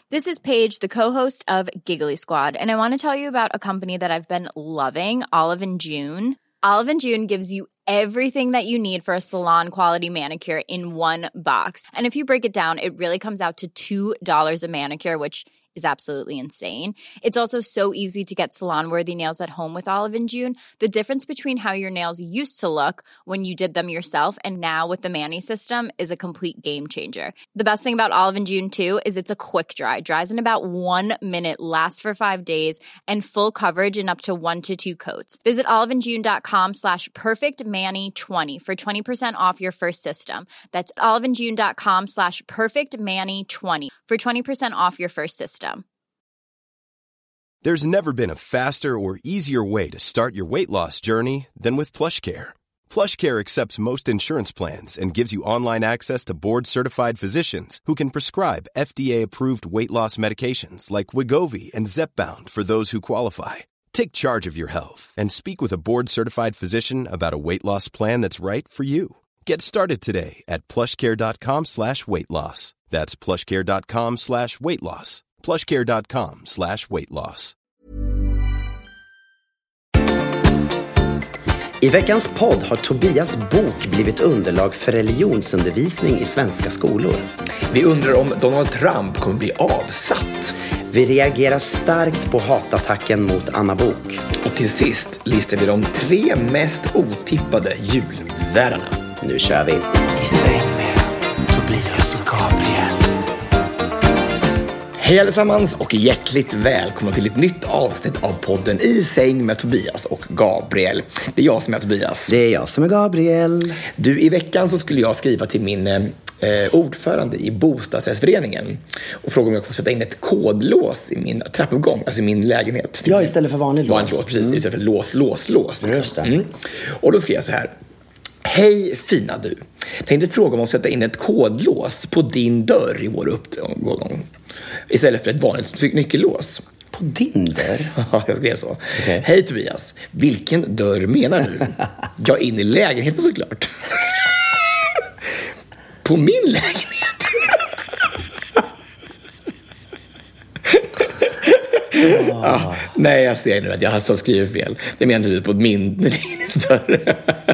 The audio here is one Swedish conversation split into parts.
This is Paige, the co-host of Giggly Squad, and I want to tell you about a company that I've been loving, Olive & June. Olive & June gives you everything that you need for a salon-quality manicure in one box. And if you break it down, it really comes out to $2 a manicure, which is absolutely insane. It's also so easy to get salon-worthy nails at home with Olive & June. The difference between how your nails used to look when you did them yourself and now with the Mani system is a complete game changer. The best thing about Olive & June, too, is it's a quick dry. Dries in about 1 minute, lasts for 5 days, and full coverage in up to 1 to 2 coats. Visit oliveandjune.com/perfectmani20 for 20% off your first system. That's oliveandjune.com/perfectmani20 for 20% off your first system. There's never been a faster or easier way to start your weight loss journey than with PlushCare. PlushCare accepts most insurance plans and gives you online access to board-certified physicians who can prescribe FDA-approved weight loss medications like Wegovy and Zepbound for those who qualify. Take charge of your health and speak with a board-certified physician about a weight loss plan that's right for you. Get started today at plushcare.com/weightloss. That's plushcare.com/weightloss. plushcare.com/weightloss. I veckans podd har Tobias bok blivit underlag för religionsundervisning i svenska skolor. Vi undrar om Donald Trump kommer bli avsatt. Vi reagerar starkt på hatattacken mot Anna Bok. Och till sist listar vi de 3 mest otippade julvärdarna. Nu kör vi. I säng med Tobias och Gabriel. Hej allesammans och hjärtligt välkomna till ett nytt avsnitt av podden I säng med Tobias och Gabriel. Det är jag som är Tobias. Det är jag som är Gabriel. Du, i veckan så skulle jag skriva till min ordförande i bostadsrättsföreningen och fråga om jag får sätta in ett kodlås i min trappuppgång, alltså i min lägenhet. Ja, istället för vanlig lås. Precis, istället för lås. Just det. Och då skrev jag så här. Hej fina du. Tänkte fråga om att sätta in ett kodlås på din dörr i vår uppgång istället för ett vanligt nyckellås. På din dörr? Ja, jag skrev så. Okay. Hej Tobias, vilken dörr menar du? Jag in i lägenheten såklart. På min lägenhet? Ja, nej, jag ser nu att jag har skrivit fel. Det menar du på min lägenhetsdörr.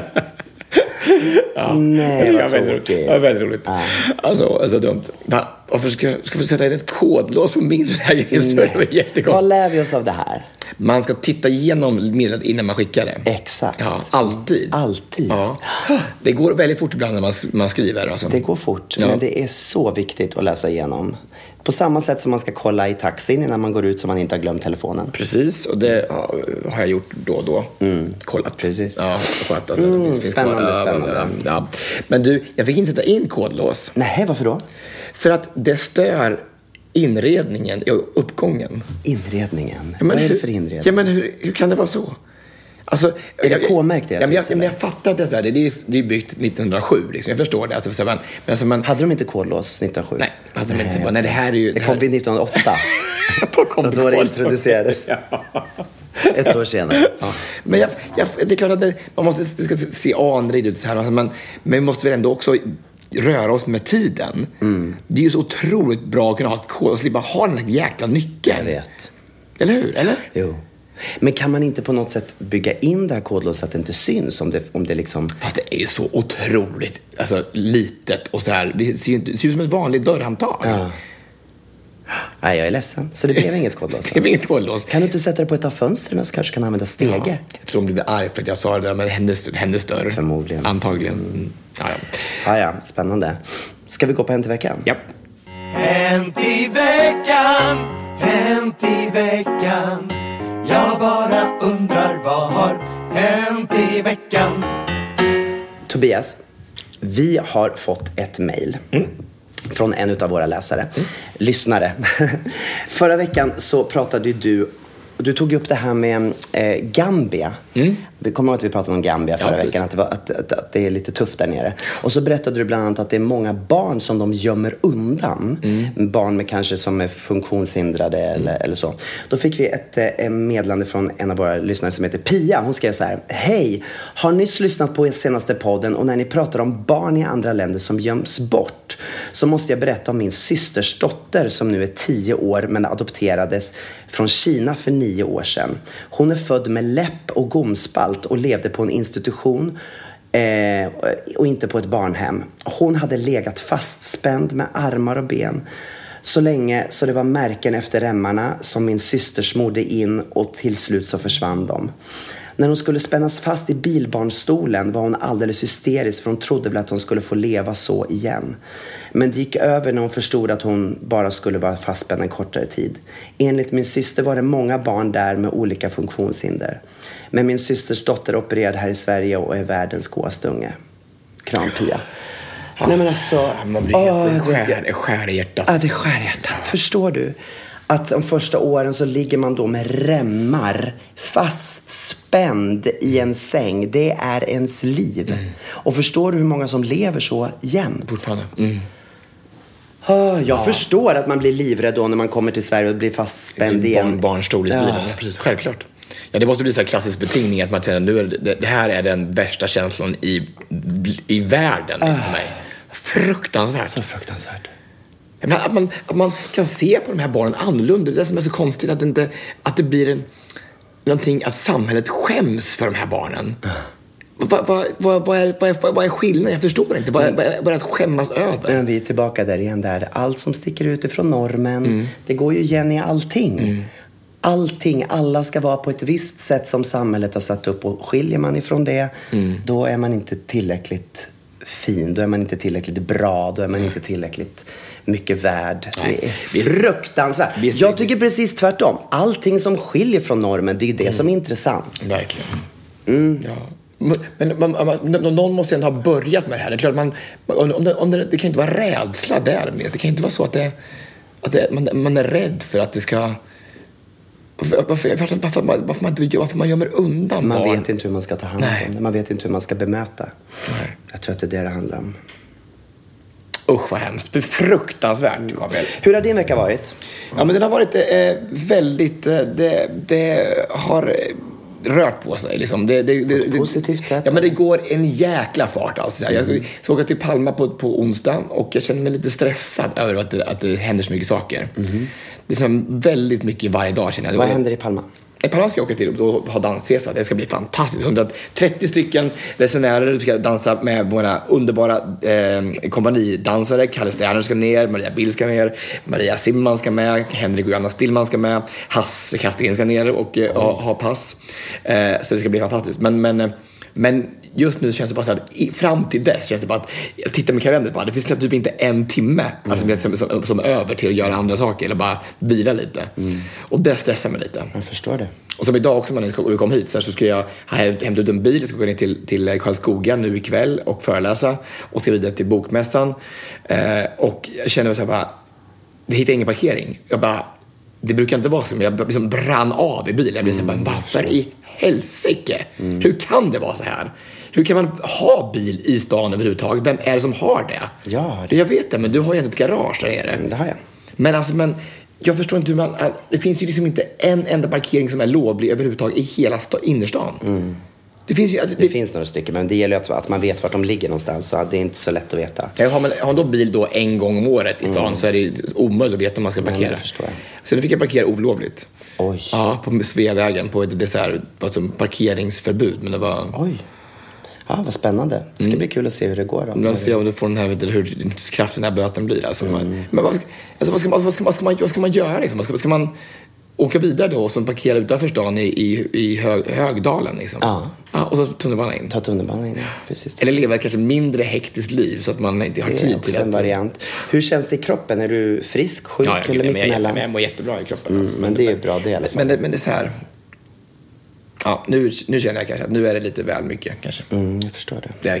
Ja. Nej, vad tråkigt. Det var väldigt roligt. Alltså dumt. Varför ska vi sätta in ett kodlås på min lägenhetsdörr? Det var jättekonstigt. Vad lär vi oss av det här? Man ska titta igenom meddelandet innan man skickar det. Exakt. Ja, alltid. Ja. Det går väldigt fort ibland när man skriver. Alltså. Det går fort, men det är så viktigt att läsa igenom. På samma sätt som man ska kolla i taxin innan man går ut så man inte har glömt telefonen. Precis, och det har jag gjort då och då. Kollat. Precis. Ja, kollat. Spännande. Ja. Men du, jag fick inte sätta in kodlås. Nej, varför då? För att det stör inredningen i uppgången. Inredningen? Ja, vad är det för inredning? Ja, men hur kan det vara så? Alltså, är det K-märkt? Jag fattar att det är byggt 1907. Liksom. Jag förstår det. Alltså, hade de inte kodlås 1907? Nej, hade de inte. Nej, det här är ju... Det kom 1908. då det introducerades. Ett år senare. Ja. Men det är klart att det ska se anrikt ut så här. Men vi måste väl ändå också röra oss med tiden. Det är ju så otroligt bra att kunna ha ett kod och slippa ha den här jäkla nyckeln. Jag vet. Eller hur? Eller? Jo. Men kan man inte på något sätt bygga in det här kodlåset så att det inte syns om det liksom... Fast det är ju så otroligt litet och så här. Det ser ut som ett vanligt dörrhandtag. Ja. Nej, jag är ledsen. Så det blev inget kodlås. Det blev inget kodlås. Kan du inte sätta det på ett av fönstren så kanske kan använda stege? Ja, jag tror hon blev arg för att jag sa det där med hennes dörr. Förmodligen. Antagligen. Ja, spännande. Ska vi gå på Hänt i veckan? Ja. Hänt i veckan. Jag bara undrar vad har hänt i veckan. Tobias, vi har fått ett mejl från en av våra läsare, lyssnare. Förra veckan så pratade du tog upp det här med Gambia. Vi kommer ihåg att vi pratade om Gambia förra veckan, att det är lite tufft där nere. Och så berättade du bland annat att det är många barn som de gömmer undan. Barn med kanske som är funktionshindrade eller så. Då fick vi ett meddelande från en av våra lyssnare som heter Pia. Hon skrev så här: hej, har nyss lyssnat på er senaste podden och när ni pratar om barn i andra länder som göms bort först så måste jag berätta om min systers dotter som nu är 10 år men adopterades från Kina för 9 år sedan. Hon är född med läpp och gomspalt och levde på en institution och inte på ett barnhem. Hon hade legat fastspänd med armar och ben så länge så det var märken efter remmarna som min syster smorde in och till slut så försvann de. När hon skulle spännas fast i bilbarnstolen var hon alldeles hysterisk för hon trodde väl att hon skulle få leva så igen. Men det gick över när hon förstod att hon bara skulle vara fastspänd en kortare tid. Enligt min syster var det många barn där med olika funktionshinder. Men min systers dotter opererade här i Sverige och är världens godaste unge. Kram Pia. Nej men alltså... Man blir skär i hjärtat. Ja, det skär i hjärtat. Förstår du? Att de första åren så ligger man då med remmar fastspänd i en säng. Det är ens liv. Och förstår du hur många som lever så jämt? Fortfarande. Jag förstår att man blir livrädd då när man kommer till Sverige och blir fastspänd i en barnstol i bilen. Ja. Precis, självklart. Ja, det måste bli så här klassisk betingning att man tänker nu är det här är den värsta känslan i världen för mig. Fruktansvärt. Så fruktansvärt. Att man kan se på de här barnen annorlunda. Det är som är så konstigt att det blir någonting att samhället skäms för de här barnen. Vad är skillnaden? Jag förstår inte. Vad är att skämmas över? Vi är tillbaka där igen. Där. Allt som sticker ut ifrån normen. Det går ju igen i allting. Allting, alla ska vara på ett visst sätt som samhället har satt upp. Och skiljer man ifrån det, då är man inte tillräckligt fin. Då är man inte tillräckligt bra. Då är man inte tillräckligt mycket värd. Det är fruktansvärt. Jag tycker precis tvärtom. Allting som skiljer från normen, det är det som är intressant. Verkligen. Ja. Men någon måste ändå ha börjat med det här. Det är klart det kan inte vara rädsla där med. Det kan inte vara så att man är rädd för att det ska... Varför man gömmer undan man barn. Vet inte hur man ska ta hand om det. Man vet inte hur man ska bemöta. Nej. Jag tror att det är det handlar om. Usch vad hemskt. Fruktansvärt, Gabriel. Hur har din vecka varit? Ja, men den har varit väldigt... Det har rört på sig. Liksom. På positivt sätt. Ja, men det går en jäkla fart. Alltså. Jag ska åka till Palma på onsdag och jag känner mig lite stressad över att det händer så mycket saker. Det är som väldigt mycket varje dag, känner jag. Vad händer i Palma? I Palma ska jag åka till och ha dansresa. Det ska bli fantastiskt. 130 stycken resenärer ska dansa med våra underbara kompanidansare. Kalle Sterner ska ner, Maria Bill ska ner, Maria Simman ska med, Henrik och Johanna Stillman ska med, Hasse Kastin ska ner och ha pass. Så det ska bli fantastiskt. Men just nu känns det bara så att fram till dess känns det bara att jag tittar med kalendern bara, det finns typ inte en timme som över till att göra andra saker eller bara vila lite. Och det stressar mig lite. Jag förstår det. Och som idag också när vi kom hit så ska jag hämta ut en bil. Jag ska gå ner till Karlskoga nu ikväll och föreläsa och ska vidare till bokmässan. Och jag känner så här bara, det hittar ingen parkering. Jag bara, det brukar inte vara så, men jag liksom brann av i bilen. Jag blev så här, varför i helsike? Hur kan det vara så här? Hur kan man ha bil i stan överhuvudtaget? Vem är det som har det? Ja, jag vet det, men du har ju ett garage där nere. Det har jag. Men jag förstår inte hur man... Det finns ju liksom inte en enda parkering som är lovlig överhuvudtaget i hela innerstan. Det finns några stycken, men det gäller ju att man vet vart de ligger någonstans, så det är inte så lätt att veta. Har man då bil då en gång om året i stan så är det omöjligt att veta om man ska parkera. Det förstår jag. Så nu fick jag parkera olovligt. Oj. Ja, på Sveavägen, på ett parkeringsförbud, men det var... Oj. Ja, vad spännande. Det ska bli kul att se hur det går då. Se om du får den här, hur kraftig den här böten blir. Alltså. Men vad ska man göra? Liksom? Ska man åka vidare då och så parkera utanför stan i Högdalen? Liksom? Ja. Och så tunnelbanan in. Ta tunnelbanan in, precis. Eller leva ett kanske mindre hektiskt liv så att man inte har tid till det. En variant. Hur känns det i kroppen? Är du frisk, sjuk eller mittemellan? Jag mår jättebra i kroppen. Alltså. Men det är bra det i alla fall. Men det är så här... Ja, nu känner jag kanske att nu är det lite väl mycket kanske. Jag förstår det.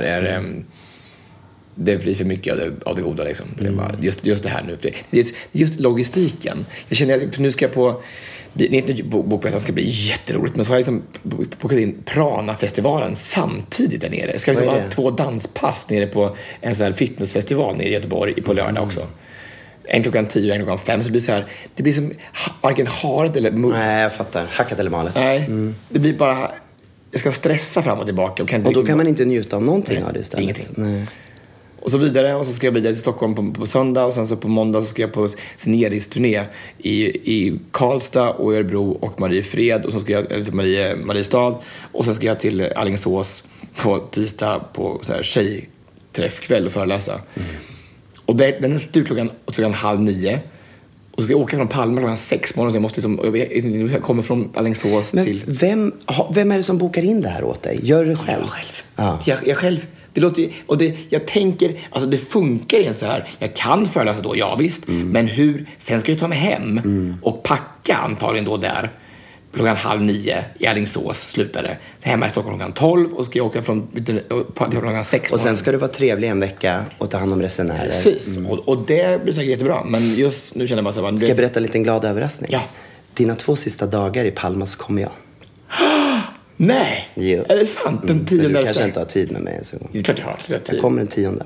Det blir för mycket av det goda liksom. Det är bara, just det här nu. Just logistiken. Jag känner att nu ska jag på... Bokmässan ska bli jätteroligt. Men så har jag liksom bokat in Prana-festivalen samtidigt där nere. Jag ska liksom ha 2 danspass nere på en sån här fitnessfestival nere i Göteborg på lördag också. En 10:00 och en 5:00. Så det blir som varken haret eller... Nej, jag fattar. Hackat eller malet. Nej, det blir bara... Jag ska stressa fram och tillbaka. Och då kan man inte njuta av någonting av det istället. Ingenting. Nej. Och så vidare, och så ska jag vidare till Stockholm på söndag, och sen så på måndag så ska jag på signeringsturné i Karlstad och Örebro och Mariefred, och så ska jag till Mariestad, och sen ska jag till Alingsås på tisdag på så här tjejträffkväll och föreläsa. Och den är slut klockan 8:30. Och så ska jag åka från Palma klockan 6 morgon, så jag måste jag kommer från Alingsås till... Vem är det som bokar in det här åt dig? Gör du det själv? Jag själv. Ja. Jag själv. Det låter, och jag tänker, alltså det funkar igen så här. Jag kan föreläsa då, ja visst. Men hur, sen ska jag ta mig hem och packa antagligen då där. Klockan 8:30 i Alingsås slutade. Hemma i Stockholm klockan 12, och ska jag åka från klockan 6. Och sen ska du vara trevlig en vecka och ta hand om resenärer. Precis, och det blir säkert jättebra. Men just nu känner jag bara så här... Ska jag berätta en liten glad överraskning? Ja. Dina 2 sista dagar i Palma så kommer jag. Nej, Jo. Är det sant? Den 10:e. Du kanske inte har tid med mig. Så. Det är klart jag har rätt tid. Jag kommer den 10:e.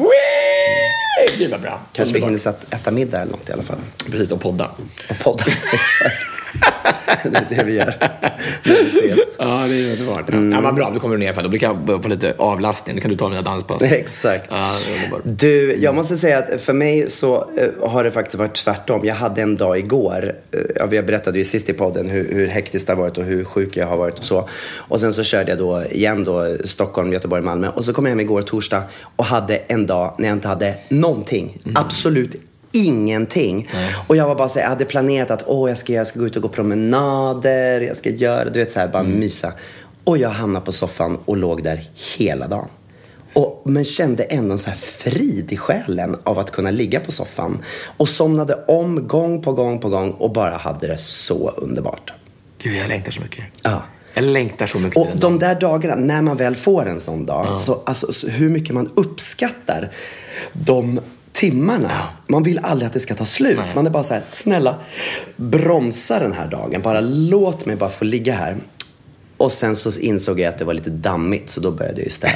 Det var bra. Kanske vi hinner äta middag eller något i alla fall. Precis, och podda. Exakt. Det är det vi gör när vi ses. Ja, det är underbart. Ja, men bra, då kommer du ner för då kan jag få lite avlastning. Då kan du ta mina danspass. Exakt. Ja, det är underbart. Du, jag måste säga att för mig så har det faktiskt varit tvärtom. Jag hade en dag igår. Jag berättade ju sist i podden hur hektiskt det har varit och hur sjuk jag har varit och så. Och sen så körde jag då igen Stockholm, Göteborg, Malmö. Och så kom jag hem igår torsdag och hade en dag när jag inte hade någonting. Absolut ingenting. Och jag var bara så här, jag hade planerat att jag ska gå ut och gå promenader, jag ska göra, du vet så här, bara mysa. Och jag hamnade på soffan och låg där hela dagen. Men kände ändå en så här frid i själen av att kunna ligga på soffan. Och somnade om gång på gång och bara hade det så underbart. Gud, jag längtar så mycket. Ja. Jag längtar så mycket. Och de där dagarna, när man väl får en sån dag, så hur mycket man uppskattar de timmarna. Ja. Man vill aldrig att det ska ta slut. Nej. Man är bara så här, snälla, bromsa den här dagen. Bara låt mig bara få ligga här. Och sen så insåg jag att det var lite dammigt, så då började jag ju städa.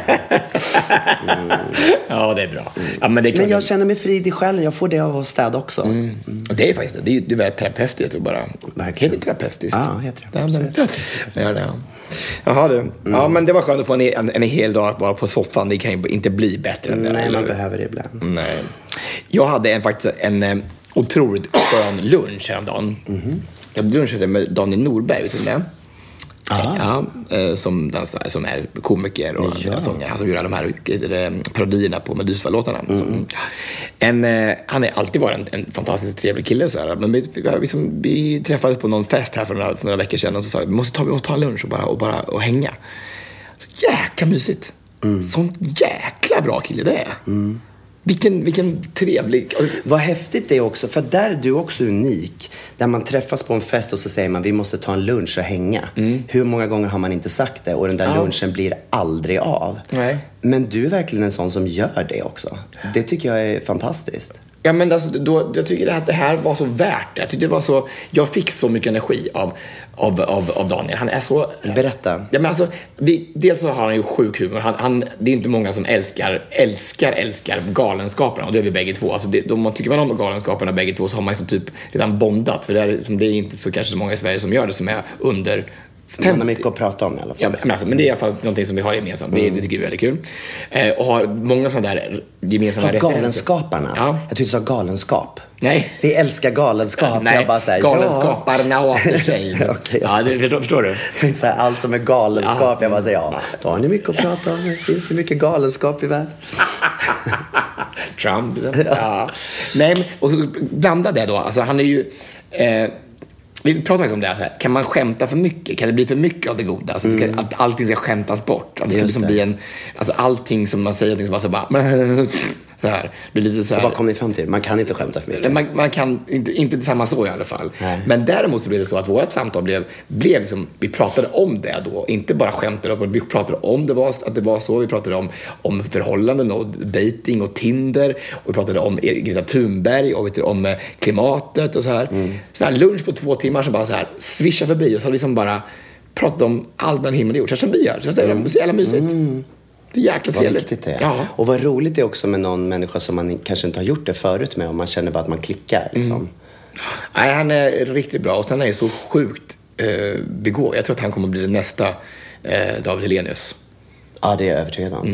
Ja, det är bra. Ja, men jag känner mig frid i själen. Jag får det av att städa också. Det är faktiskt det. Det är väldigt terapeutiskt att bara... Heter det terapeutiskt? Ja, heter det. Jaha du. Ja, men det var skönt att få en hel dag bara på soffan. Det kan ju inte bli bättre än det. Nej, man behöver det ibland. Nej. Jag hade faktiskt en otroligt skön lunch häromdagen. Jag lunchade med Daniel Norberg, vet du det? Ja, som är komiker och sångare. Han som gör de här parodierna på Medusa-låtarna. Han har alltid varit en fantastiskt trevlig kille. Så här. Men vi träffades på någon fest här för några veckor sedan och så sa vi måste ta en lunch och hänga. Så jäkla mysigt. Sånt jäkla bra kille det är. Vilken trevlig... Vad häftigt det är också, för där är du också unik. Där man träffas på en fest och så säger man vi måste ta en lunch och hänga. Hur många gånger har man inte sagt det? Och den där lunchen blir aldrig av. Nej. Men du är verkligen en sån som gör det också. Det tycker jag är fantastiskt. Ja, men alltså, jag tycker att det här var så värt det. Jag tyckte det var så... Jag fick så mycket energi av Daniel. Han är så... Berätta. Ja, men alltså, dels så har han ju sjuk humor. Det är inte många som älskar galenskaperna. Och det är vi bägge två. Alltså, om man tycker om galenskaperna bägge två så har man ju typ redan bondat. För det är inte så kanske så många i Sverige som gör det, som är under... Man har mycket att prata om i alla fall. Ja, men det är i alla fall någonting som vi har gemensamt. Det tycker vi är väldigt kul. Och har många sådana där gemensamma referenser. Galenskaparna? Ja. Jag tyckte du sa galenskap. Nej. Vi älskar galenskap. Nej, jag bara säger, galenskaparna åter sig. Okay, ja, förstår du? Tänkte säga allt som är galenskap. Jag bara säger, då har ni mycket att prata om. Det finns ju mycket galenskap i världen. Trump. Ja. Nej, och så blanda det då. Alltså, han är ju... vi pratar faktiskt om det här. Kan man skämta för mycket? Kan det bli för mycket av det goda? Alltså, att allting ska skämtas bort. Att det ska liksom bli allting som man säger, liksom bara så här. Blir lite så här. Vad kom ni fram till? Man kan inte skämta för mycket. Man kan inte tillsammans så i alla fall. Nej. Men däremot så blev det så att vårt samtal blev liksom, vi pratade om det då. Inte bara skämtade, vi pratade om att det var så. Vi pratade om förhållanden och dating och Tinder. Och vi pratade om Greta Thunberg och om klimatet och så här. Så här lunch på 2 timmar som bara så här svischa förbi. Och så har vi liksom bara pratat om allt den himmel och jord. Så som vi gör. Så det är så jävla mysigt. Det är jäkla trevligt. Det är. Ja. Och vad roligt det är också med någon människa som man kanske inte har gjort det förut med. Och man känner bara att man klickar. Liksom. Nej, han är riktigt bra. Och sen är han så sjukt begåvad. Jag tror att han kommer att bli den nästa David Hellenius. Ja, det är jag övertygad om.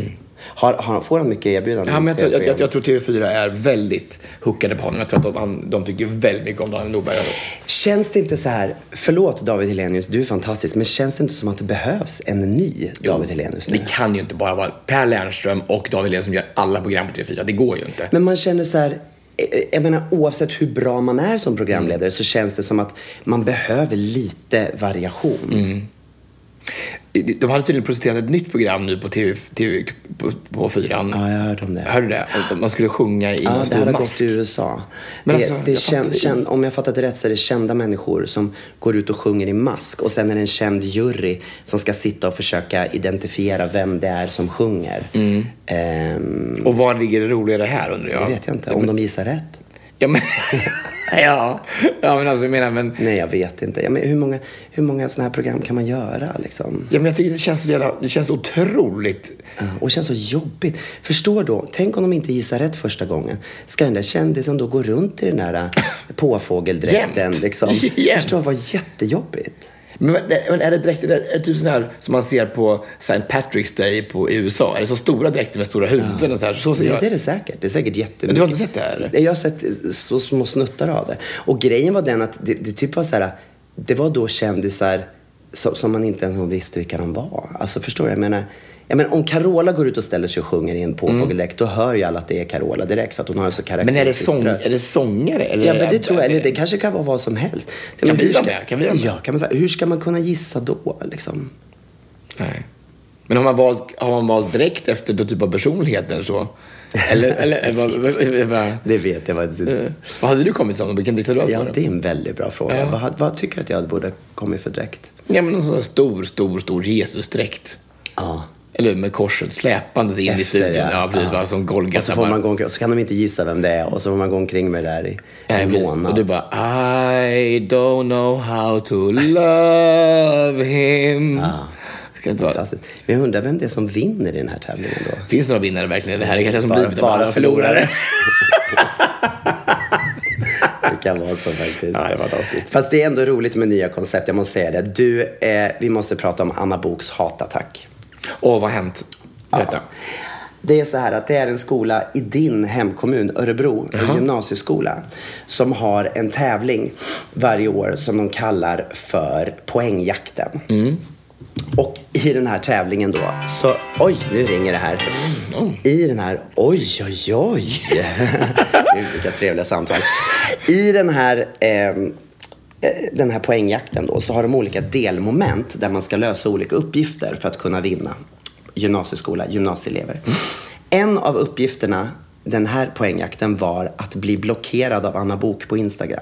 Får han mycket erbjudanden? Ja, men jag tror TV4 är väldigt hookade på honom. Jag tror att de tycker väldigt mycket om Daniel Norberg. Känns det inte så här, förlåt David Hellenius, du är fantastisk, men känns det inte som att det behövs en ny David Hellenius nu? Det kan ju inte bara vara Per Lernström och David Hellenius som gör alla program på TV4. Det går ju inte. Men man känner så här, jag menar, oavsett hur bra man är som programledare så känns det som att man behöver lite variation. De hade tydligen presenterat ett nytt program nu på TV på 4. Ja, jag hörde om det. Hörde du det? Man skulle sjunga i en stor det hade mask. gått i USA. Men om jag fattat det rätt så är det kända människor som går ut och sjunger i mask. Och sen är det en känd jury som ska sitta och försöka identifiera vem det är som sjunger. Och var ligger det roligare här, undrar jag? Det vet jag inte. Om de gissar rätt. Ja, men... ja, men alltså, jag menar, men... Nej, jag vet inte. Ja, men hur många såna här program kan man göra, liksom? Ja, men jag tycker det känns otroligt... Och det känns så jobbigt. Förstår då, tänk om de inte gissar rätt första gången. Ska den där kändisen då gå runt i den där påfågeldräkten, liksom? Förstår, vad jättejobbigt. Men är det dräkter, är det typ sån här som man ser på St. Patrick's Day i USA? Är det så stora dräkter med stora huvuden och så här? Så ser det är det säkert. Det är säkert jättemycket. Men du har inte sett det här? Jag har sett så små snuttar av det. Och grejen var den att det typ var så här, det var då kändisar som man inte ens visste vilka de var. Alltså förstår du? Jag menar, om Carola går ut och ställer sig och sjunger i en påfågeldräkt, då hör ju alla att det är Carola direkt, för att hon har en så karaktäristisk röst. Men är det sångare? Eller ja, men det tror jag. Eller det kanske kan vara vad som helst. Så, kan vi göra det? Ja, kan man säga. Hur ska man kunna gissa då, liksom? Nej. Men har man valt direkt efter då typ av personligheter så? Eller det vet jag inte. Vad hade du kommit som? Vilken dräkt hade du det är en väldigt bra fråga. Ja. Vad tycker du att jag borde kommit för dräkt? Ja, men en sån stor Jesus-dräkt. Ja. Eller med korset släpandet in i studion. Ja, precis. Ja. Som Golgata. Och så får man gå omkring, så kan de inte gissa vem det är. Och så får man gå omkring med det där i en månad. Och du bara, I don't know how to love him. Ja. Fantastiskt. Men jag undrar vem det är som vinner i den här tävlingen då? Finns det några vinnare verkligen? Det här är kanske som bara förlorare. Det kan vara så faktiskt. Ja, det är fantastiskt. Fast det är ändå roligt med nya koncept, jag måste säga det. Vi måste prata om Anna Boks hatattack. Vad har hänt? Berätta. Ja. Det är så här att det är en skola i din hemkommun, Örebro, en gymnasieskola, som har en tävling varje år som de kallar för poängjakten. Och i den här tävlingen då, så, oj, nu ringer det här. I den här, oj. Gud, vilka trevliga samtal. I den här poängjakten då, så har de olika delmoment där man ska lösa olika uppgifter för att kunna vinna. Gymnasieelever. En av uppgifterna den här poängjakten var att bli blockerad av Anna Bok på Instagram.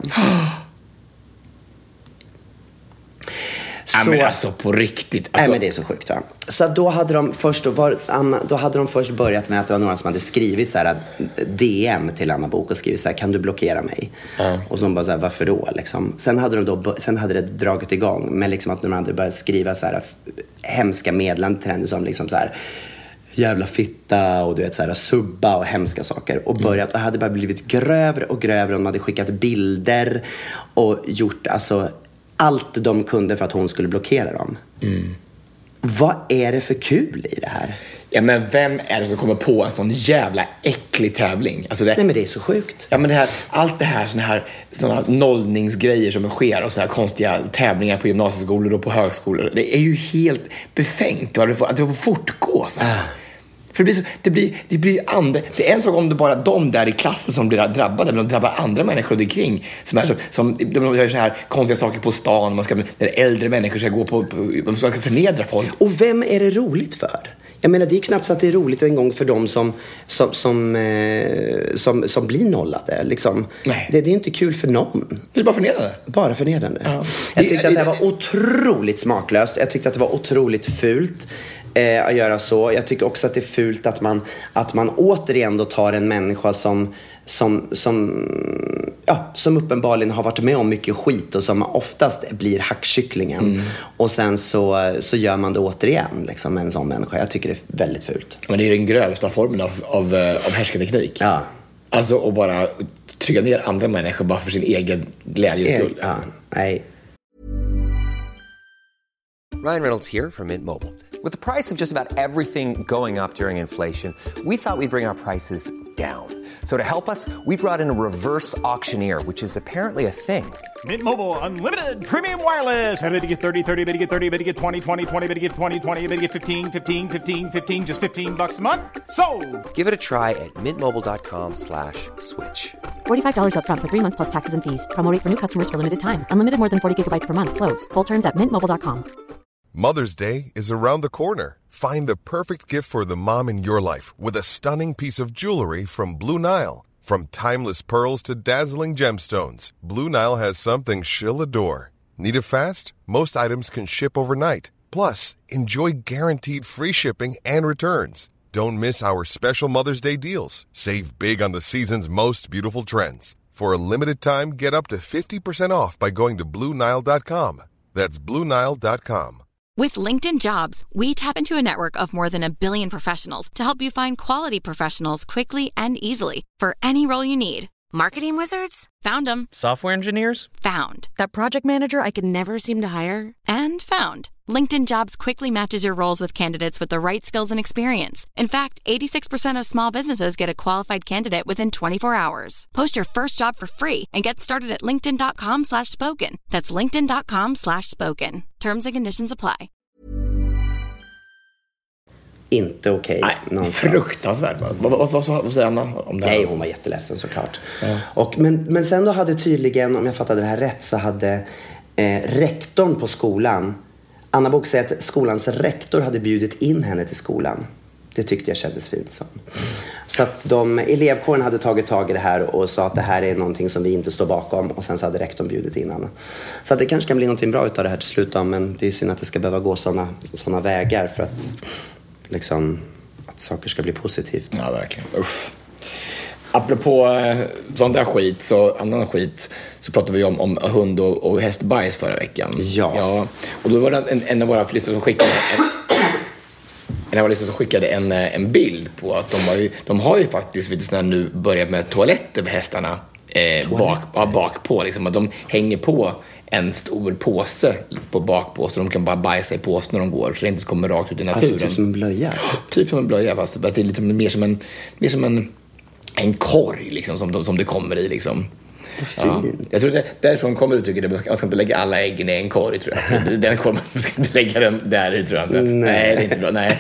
Så, men alltså på riktigt. Alltså. Nej, men det är så sjukt, va? Så då hade de först börjat med att det var några som hade skrivit så här DM till Anna Bok och skrivit så här, kan du blockera mig? Och så bara så här, varför då liksom? Sen hade det dragit igång med liksom att de hade börjat skriva så här hemska meddelanden till henne som liksom så här jävla fitta och du vet så här subba och hemska saker och börjat och hade bara blivit grövre och grövre och de hade skickat bilder och gjort alltså allt de kunde för att hon skulle blockera dem. Vad är det för kul i det här? Ja, men vem är det som kommer på en sån jävla äcklig tävling? Alltså Nej, men det är så sjukt. Ja, men det här, allt det här såna nollningsgrejer som sker och så här konstiga tävlingar på gymnasieskolor och på högskolor. Det är ju helt befängt att det får fortgå så här. För det blir andra. Det är en sak om det bara de där i klassen som blir drabbade, men de drabbar andra människor omkring som de gör så här konstiga saker på stan. När äldre människor ska gå på, de ska förnedra folk. Och vem är det roligt för? Jag menar, det är knappt så att det är roligt en gång för dem som blir nollade. Liksom. Nej. Det är inte kul för någon. Det är bara förnedrande. Bara förnedrande. Ja. Jag tyckte att det var otroligt smaklöst. Jag tyckte att det var otroligt fult att göra så. Jag tycker också att det är fult att man återigen då tar en människa som uppenbarligen har varit med om mycket skit och som oftast blir hackkycklingen. Och sen så gör man det återigen liksom, med en sån människa. Jag tycker det är väldigt fult. Men det är den grövsta formen av härskarteknik. Ja. Alltså att bara trycka ner andra människor bara för sin egen glädjes skull. Ja, nej. Ryan Reynolds here from Mint Mobile. With the price of just about everything going up during inflation, we thought we'd bring our prices down. So to help us, we brought in a reverse auctioneer, which is apparently a thing. Mint Mobile Unlimited Premium Wireless. How to get 30, 30, bit to get 30, bit to get 20, 20, 20, bit to get 20, 20, bit to get 15, 15, 15, 15, just $15 a month? Sold! Give it a try at mintmobile.com/switch. $45 up front for 3 months plus taxes and fees. Promo rate for new customers for limited time. Unlimited more than 40 gigabytes per month. Slows full terms at mintmobile.com. Mother's Day is around the corner. Find the perfect gift for the mom in your life with a stunning piece of jewelry from Blue Nile. From timeless pearls to dazzling gemstones, Blue Nile has something she'll adore. Need it fast? Most items can ship overnight. Plus, enjoy guaranteed free shipping and returns. Don't miss our special Mother's Day deals. Save big on the season's most beautiful trends. For a limited time, get up to 50% off by going to BlueNile.com. That's BlueNile.com. With LinkedIn Jobs, we tap into a network of more than 1 billion professionals to help you find quality professionals quickly and easily for any role you need. Marketing wizards? Found them. Software engineers? Found. That project manager I could never seem to hire? And found. LinkedIn Jobs quickly matches your roles with candidates with the right skills and experience. In fact, 86% of small businesses get a qualified candidate within 24 hours. Post your first job for free and get started at linkedin.com/spoken. That's linkedin.com/spoken. Terms and conditions apply. Inte okej. Nej, fruktansvärt. Vad säger Anna om det här? Nej, hon var jätteledsen såklart. Ja. Men sen då hade tydligen, om jag fattade det här rätt, så hade rektorn på skolan, Anna Bok säger att skolans rektor hade bjudit in henne till skolan. Det tyckte jag kändes fint som. Så att elevkåren hade tagit tag i det här och sa att det här är någonting som vi inte står bakom. Och sen så hade rektorn bjudit in Anna. Så att det kanske kan bli någonting bra utav det här till slut då, men det är synd att det ska behöva gå såna vägar för att liksom att saker ska bli positivt. Ja, verkligen. Uff. Apropå sånt där skit, annan skit, så pratade vi om hund och hästbajs förra veckan. Ja. Och då var det en av våra lyssnare som skickade en bild på att de har ju faktiskt nu börjat med toaletter för hästarna bak på. Liksom, att de hänger på en stor påse på bakpå så de kan bara bajsa i påsen när de går, så det inte kommer rakt ut i naturen. Alltså typ som en blöja? Typ som en blöja, fast det är lite mer som en korg liksom, som det kommer i liksom. Ja. Jag tror det därifrån kommer uttrycket att man ska inte lägga alla äggen i en korg, tror jag. Den kommer, man ska inte lägga den där i, tror jag inte. Nej, det är inte bra. Nej.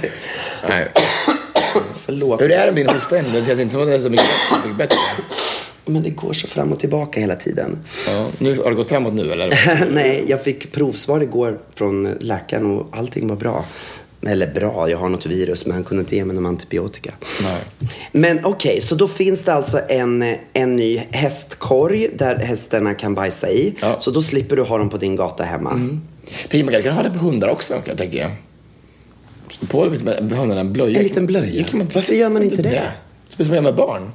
Förlåt. Hur är det med din hosta än? Det känns inte som att det är så mycket bättre. Men det går så fram och tillbaka hela tiden. Ja, nu har det gått framåt nu, eller? Nej, jag fick provsvar igår från läkaren och allting var bra. Eller bra, jag har något virus, men han kunde inte ge mig någon antibiotika. Nej. Men okej, så då finns det alltså en ny hästkorg där hästarna kan bajsa i. Ja. Så då slipper du ha dem på din gata hemma. Man kan ha det på hundar också, tänker jag. På hundarna en blöja. En liten blöja? Varför gör man inte det? Speciellt som man gör med barn.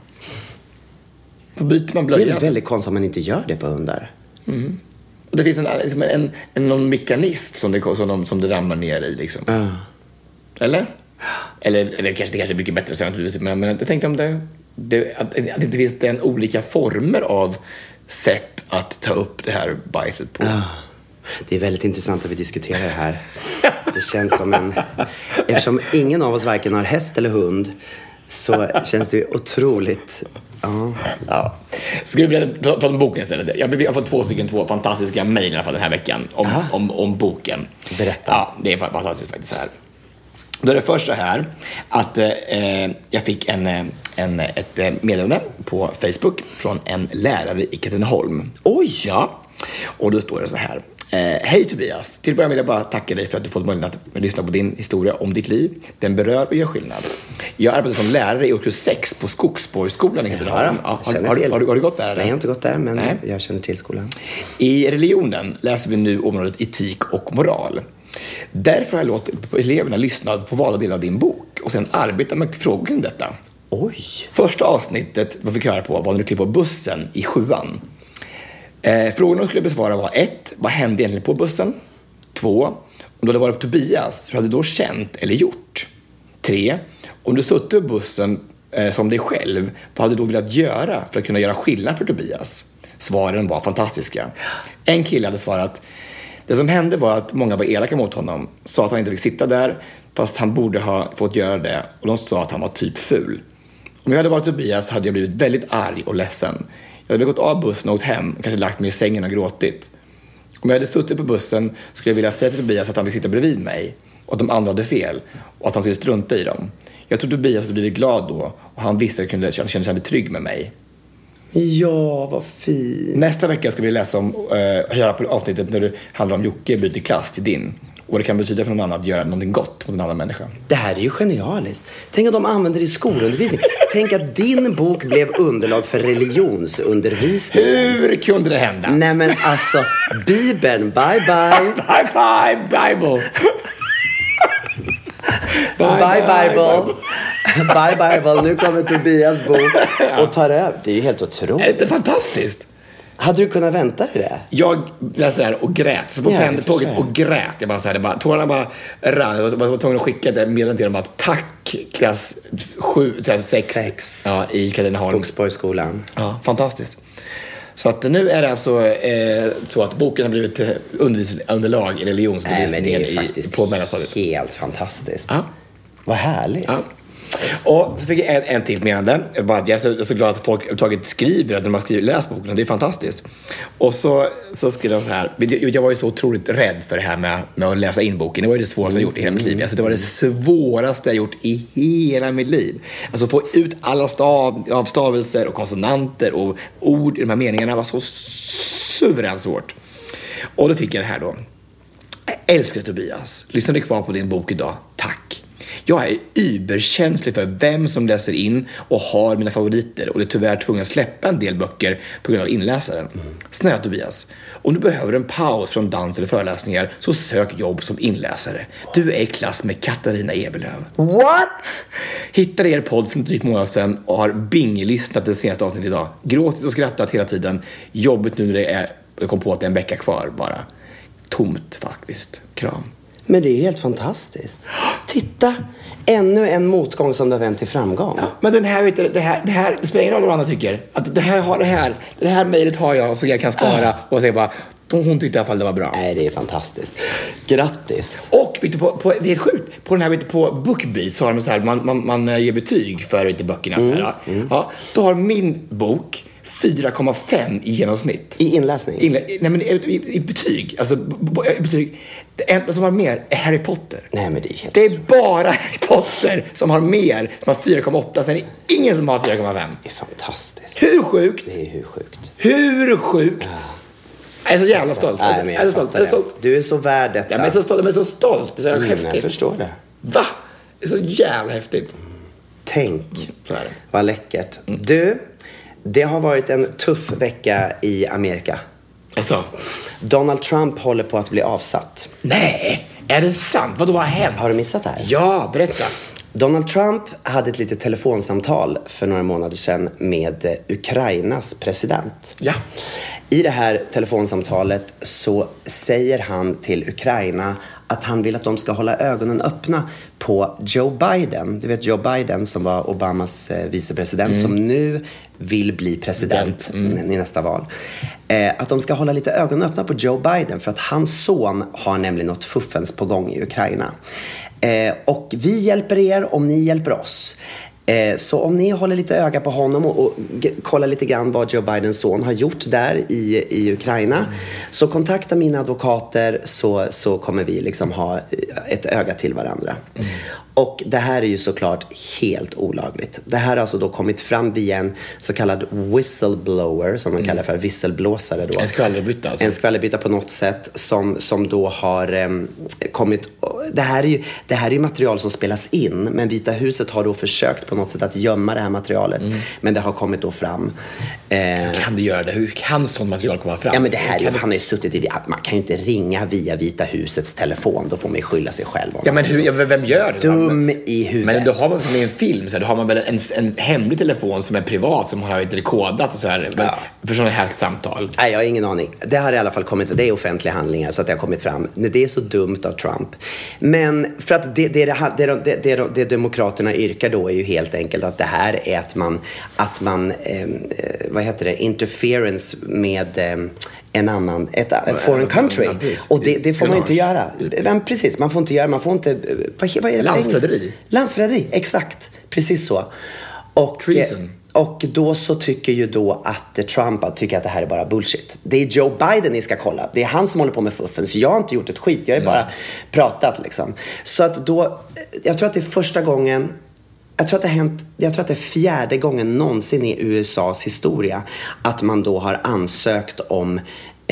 Då byter man blöja. Det är väldigt konstigt om man inte gör det på hundar. Mm. Och det finns någon mekanism som det ramlar ner i liksom. Eller det kanske är mycket bättre så, men jag tänkte om att det inte finns den olika former av sätt att ta upp det här bajset på. Det är väldigt intressant att vi diskuterar det här. Det känns som eftersom ingen av oss varken har häst eller hund, så känns det otroligt. Ja. Ska vi prata om boken istället? Jag har fått två fantastiska mejl den här veckan om boken. Berätta. Ja, det är fantastiskt faktiskt här. Då är det först så här att jag fick ett meddelande på Facebook från en lärare i Katrineholm. Oj! Ja, och då står det så här. Hej Tobias, till början vill jag bara tacka dig för att du fått möjlighet att lyssna på din historia om ditt liv. Den berör och gör skillnad. Jag arbetar som lärare i årskurs 6 på Skogsborgsskolan i Katrineholm. Har du gått där? Eller? Nej, jag har inte gått där, men jag känner till skolan. I religionen läser vi nu området etik och moral. Därför har jag låtit eleverna lyssna på valda delar av din bok och sen arbeta med frågor kring detta. Oj! Första avsnittet vi fick höra på var när du klev på bussen i 7:an. Frågorna skulle besvara var 1. Vad hände egentligen på bussen? 2. Om du hade varit på Tobias, hur hade du då känt eller gjort? 3. Om du suttit på bussen som dig själv, vad hade du då velat göra för att kunna göra skillnad för Tobias? Svaren var fantastiska. En kille hade svarat: Det som hände var att många var elaka mot honom. Sa att han inte fick sitta där, fast han borde ha fått göra det. Och de sa att han var typ ful. Om jag hade varit Tobias hade jag blivit väldigt arg och ledsen. Jag hade gått av bussen och åkt hem, kanske lagt mig i sängen och gråtit. Om jag hade suttit på bussen skulle jag vilja säga till Tobias att han fick sitta bredvid mig. Och att de andra hade fel. Och att han skulle strunta i dem. Jag tror Tobias hade blivit glad då. Och han visste att han kände sig trygg med mig. Ja, vad fint. Nästa vecka ska vi läsa om, höra på avsnittet när det handlar om Jocke byter klass till din. Och det kan betyda för någon annan att göra någonting gott mot en annan människa. Det här är ju genialiskt. Tänk att de använder det i skolundervisning. Tänk att din bok blev underlag för religionsundervisning. Hur kunde det hända? Nej men alltså, Bibeln, bye bye. Bye bye, Bible. Bye Bible. Bye Bible. Nu kommer Tobias bok och tar över. Det är ju helt otroligt. Det är fantastiskt. Hade du kunnat vänta dig det? Jag läste det här och grät. Så på pendeltåget och grät. Jag bara så här, tårarna bara rann. Jag var tvungen att skicka ett meddelande till dem att tack klass 6 ja, i Katrineholm. Skogsborgsskolan. Ja, fantastiskt. Så att nu är det alltså så att boken har blivit underlag i religionsundervisningen på mellanstadiet. Helt fantastiskt. Ja. Vad härligt. Ja. Och så fick jag en till menande. Jag är så glad att folk skriver att de har läst boken. Det är fantastiskt. Och så skrev de så här. Jag var ju så otroligt rädd för det här med att läsa in boken. Det var ju det svåraste jag gjort i hela mitt liv. Alltså det var det svåraste jag gjort i hela mitt liv. Alltså få ut alla avstavelser och konsonanter och ord i de här meningarna var så suveränt svårt. Och då fick jag det här då. Jag älskar Tobias. Lyssnade kvar på din bok idag. Tack. Jag är überkänslig för vem som läser in och har mina favoriter och är tyvärr tvungen att släppa en del böcker på grund av inläsaren. Snälla Tobias, om du behöver en paus från dans eller föreläsningar så sök jobb som inläsare. Du är i klass med Katarina Eberlöf. What? Hittade er podd för en drygt månad sedan och har bing-lyssnat det senaste avsnittet idag. Gråtit och skrattat hela tiden. Jobbet nu när jag kom på att det är en vecka kvar bara. Tomt faktiskt. Kram. Men det är helt fantastiskt. Titta, ännu en motgång som du har vänt till framgång. Ja, men det här spelar ingen roll vad andra tycker. Att det här mejlet har jag så jag kan spara och säga bara, hon tyckte i alla fall det var bra. Nej, det är fantastiskt. Grattis. Och det är helt sjukt. På den här på BookBeat så har de så här, man ger betyg för böckerna så här. Ja, då har min bok 4,5 i genomsnitt. I inläsning? Nej, men i betyg. Alltså betyg. Det enda som har mer är Harry Potter. Nej, men det är bara Harry Potter som har mer. Som har 4,8. Sen är det ingen som har 4,5. Det är fantastiskt. Hur sjukt? Det är hur sjukt. Hur sjukt? Ja. Jag är så jävla stolt. Nej, men jag är stolt. Du är så värd detta. Ja, men jag är så stolt. Det är så häftigt. Jag förstår det. Va? Det är så jävla häftigt. Tänk. Vad läckert. Du, det har varit en tuff vecka i Amerika. Alltså. Donald Trump håller på att bli avsatt. Nej, är det sant? Vad då har hänt? Har du missat det här? Ja, berätta. Donald Trump hade ett litet telefonsamtal för några månader sedan med Ukrainas president. Ja. I det här telefonsamtalet så säger han till Ukraina att han vill att de ska hålla ögonen öppna på Joe Biden. Du vet Joe Biden som var Obamas vicepresident som nu vill bli president i nästa val. Att de ska hålla lite ögonen öppna på Joe Biden för att hans son har nämligen något fuffens på gång i Ukraina. Och vi hjälper er om ni hjälper oss. Så om ni håller lite öga på honom och kollar lite grann vad Joe Bidens son har gjort där i Ukraina, så kontakta mina advokater så kommer vi liksom ha ett öga till varandra. Och det här är ju såklart helt olagligt. Det här har alltså då kommit fram via en så kallad whistleblower, som man kallar för visselblåsare då. En skvallerbytta alltså. En skvallerbytta på något sätt som då har kommit. Det här är ju material som spelas in, men Vita huset har då försökt på något sätt att gömma det här materialet. Men det har kommit då fram. Kan du göra det? Hur kan sånt material komma fram? Ja, men det här han har ju suttit i, man kan ju inte ringa via Vita husets telefon, då får man ju skylla sig själv. Ja, men vem gör det? Dum i huvudet. Men då har man som i en film, så här, då har man väl en hemlig telefon som är privat, som har inte kodat och så här, för sådana här samtal. Nej, jag har ingen aning. Det har i alla fall kommit, det är offentliga handlingar så att det har kommit fram. Det är så dumt av Trump. Men för att det demokraterna yrkar då är ju helt enkelt att det här är att man vad heter det, interference med ett foreign country. Och det får man ju inte göra. Men precis, man får inte göra, man får inte... Vad är det? Landsförräderi, exakt. Precis så. Och då så tycker ju då att Trump tycker att det här är bara bullshit. Det är Joe Biden ni ska kolla. Det är han som håller på med fuffen. Så jag har inte gjort ett skit. Jag har bara pratat liksom. Så att då, jag tror att det är första gången, jag tror att det är fjärde gången någonsin i USAs historia att man då har ansökt om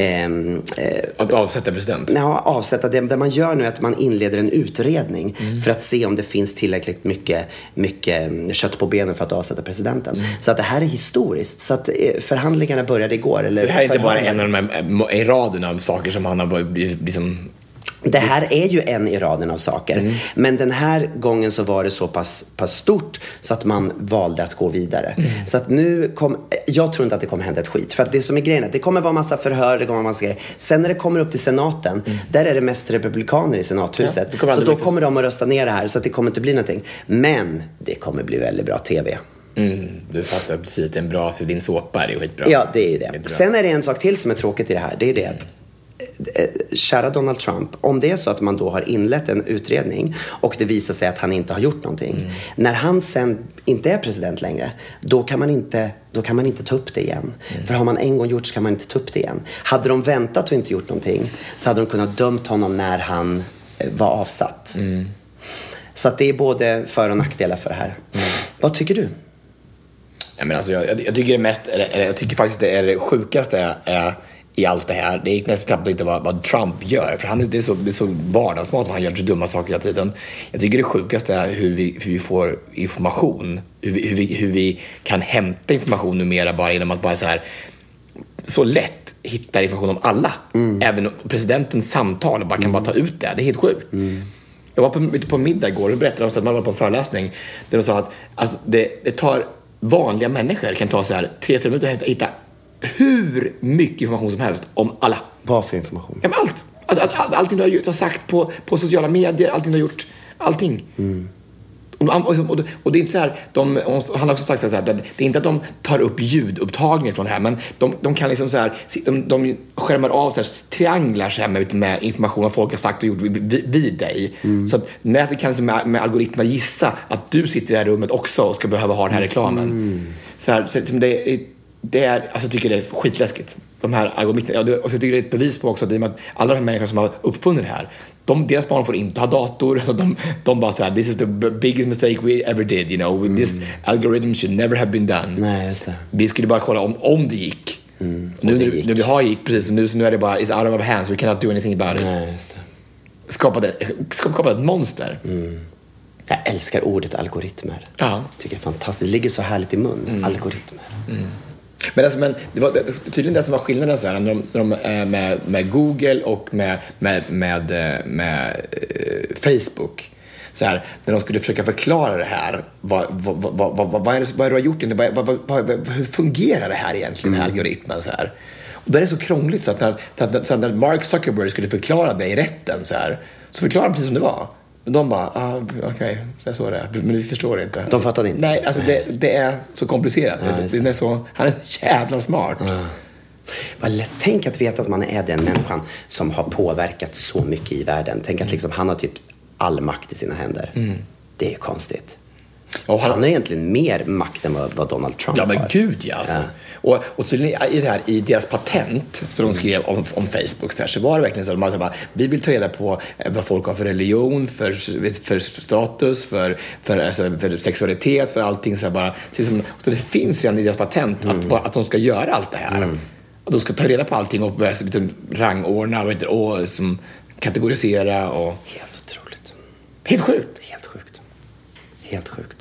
att avsätta president? Ja, avsätta det. Det man gör nu är att man inleder en utredning för att se om det finns tillräckligt mycket kött på benen för att avsätta presidenten. Så att det här är historiskt. Så att förhandlingarna började igår. Eller så det här är inte bara en av de här i raden av saker som han har liksom... Det här är ju en i raden av saker. Men den här gången så var det så pass stort så att man valde att gå vidare. Så att nu jag tror inte att det kommer hända ett skit. För att det som är grejen är att det kommer vara massa förhör, det kommer vara massa grejer. Sen när det kommer upp till senaten, där är det mest republikaner i senathuset. Ja, så då kommer de att rösta ner det här så att det kommer inte bli någonting. Men det kommer bli väldigt bra tv. Du fattar precis, det är en bra din såpa, det är skitbra. Ja, det är ju det. Sen är det en sak till som är tråkigt i det här. Det är det att kära Donald Trump, om det är så att man då har inlett en utredning och det visar sig att han inte har gjort någonting, när han sen inte är president längre, då kan man inte ta upp det igen. För har man en gång gjort så kan man inte ta upp det igen. Hade de väntat och inte gjort någonting så hade de kunnat dömt honom när han var avsatt. Så att det är både för- och nackdelar för det här. Vad tycker du? Ja, men alltså, jag tycker jag tycker faktiskt det är det sjukaste i allt det här. Det är nästan knappt inte vad Trump gör. För det är så vardagsmat att han gör så dumma saker hela tiden. Jag tycker det sjukaste är hur vi får information. Hur vi kan hämta information numera bara genom att bara så lätt hitta information om alla. Även presidentens samtal och bara kan ta ut det. Det är helt sjukt. Jag var på middag igår och berättade om att man var på en föreläsning där de sa att alltså, det tar vanliga människor kan ta 3-4 minuter att hitta hur mycket information som helst om alla. Vad för information? Ja, men allt. Allting du har sagt på sociala medier, allting du har gjort, allting. Och det är inte så här, han har också sagt så här, det är inte att de tar upp ljudupptagningar från det här, men de kan liksom så här, de skärmar av så här, trianglar så här med information vad folk har sagt och gjort vid dig. Så att nätet kan liksom med algoritmer gissa att du sitter i det här rummet också och ska behöva ha den här reklamen. Så det är, alltså jag tycker det är skitläskigt. De här algoritmerna. Och så tycker det är ett bevis på också att alla de här människor som har uppfunnit det här, deras barn får inte ha dator. De bara så här, this is the biggest mistake we ever did, you know. This algorithm should never have been done. Nej, just det. Vi skulle bara kolla om det gick. Nu vi har gick, precis. Nu är det bara, it's out of our hands. We cannot do anything about it. Nej, just det. Skapa ett monster. Jag älskar ordet algoritmer. Ja. Tycker det är fantastiskt. Det ligger så härligt i mun. Algoritmer. Men det var tydligen det som var skillnaden så här, när de med Google och med Facebook så här, när de skulle försöka förklara det här, vad är det du har gjort, hur fungerar det här egentligen, den här algoritmen så här. Och det är så krångligt så att när Mark Zuckerberg skulle förklara det i rätten så här, så förklarade han precis som det var. Men de bara, okej, så är det. Men vi förstår inte. De fattade inte? Nej, alltså det är så komplicerat. Han är jävla smart. Vad lätt. Tänk att veta att man är den människan som har påverkat så mycket i världen. Tänk att liksom, han har typ all makt i sina händer. Det är konstigt. Och han har egentligen mer makt än vad Donald Trump har. Ja, men gud, ja. Alltså. Ja. Och så i deras patent som de skrev om Facebook så var det verkligen så att man bara, vi vill ta reda på vad folk har för religion, för status, för sexualitet, för allting. Så bara, så det finns redan i deras patent att de ska göra allt det här. Att de ska ta reda på allting och börja rangordna och som kategorisera. Och... Helt otroligt. Helt sjukt. Helt sjukt.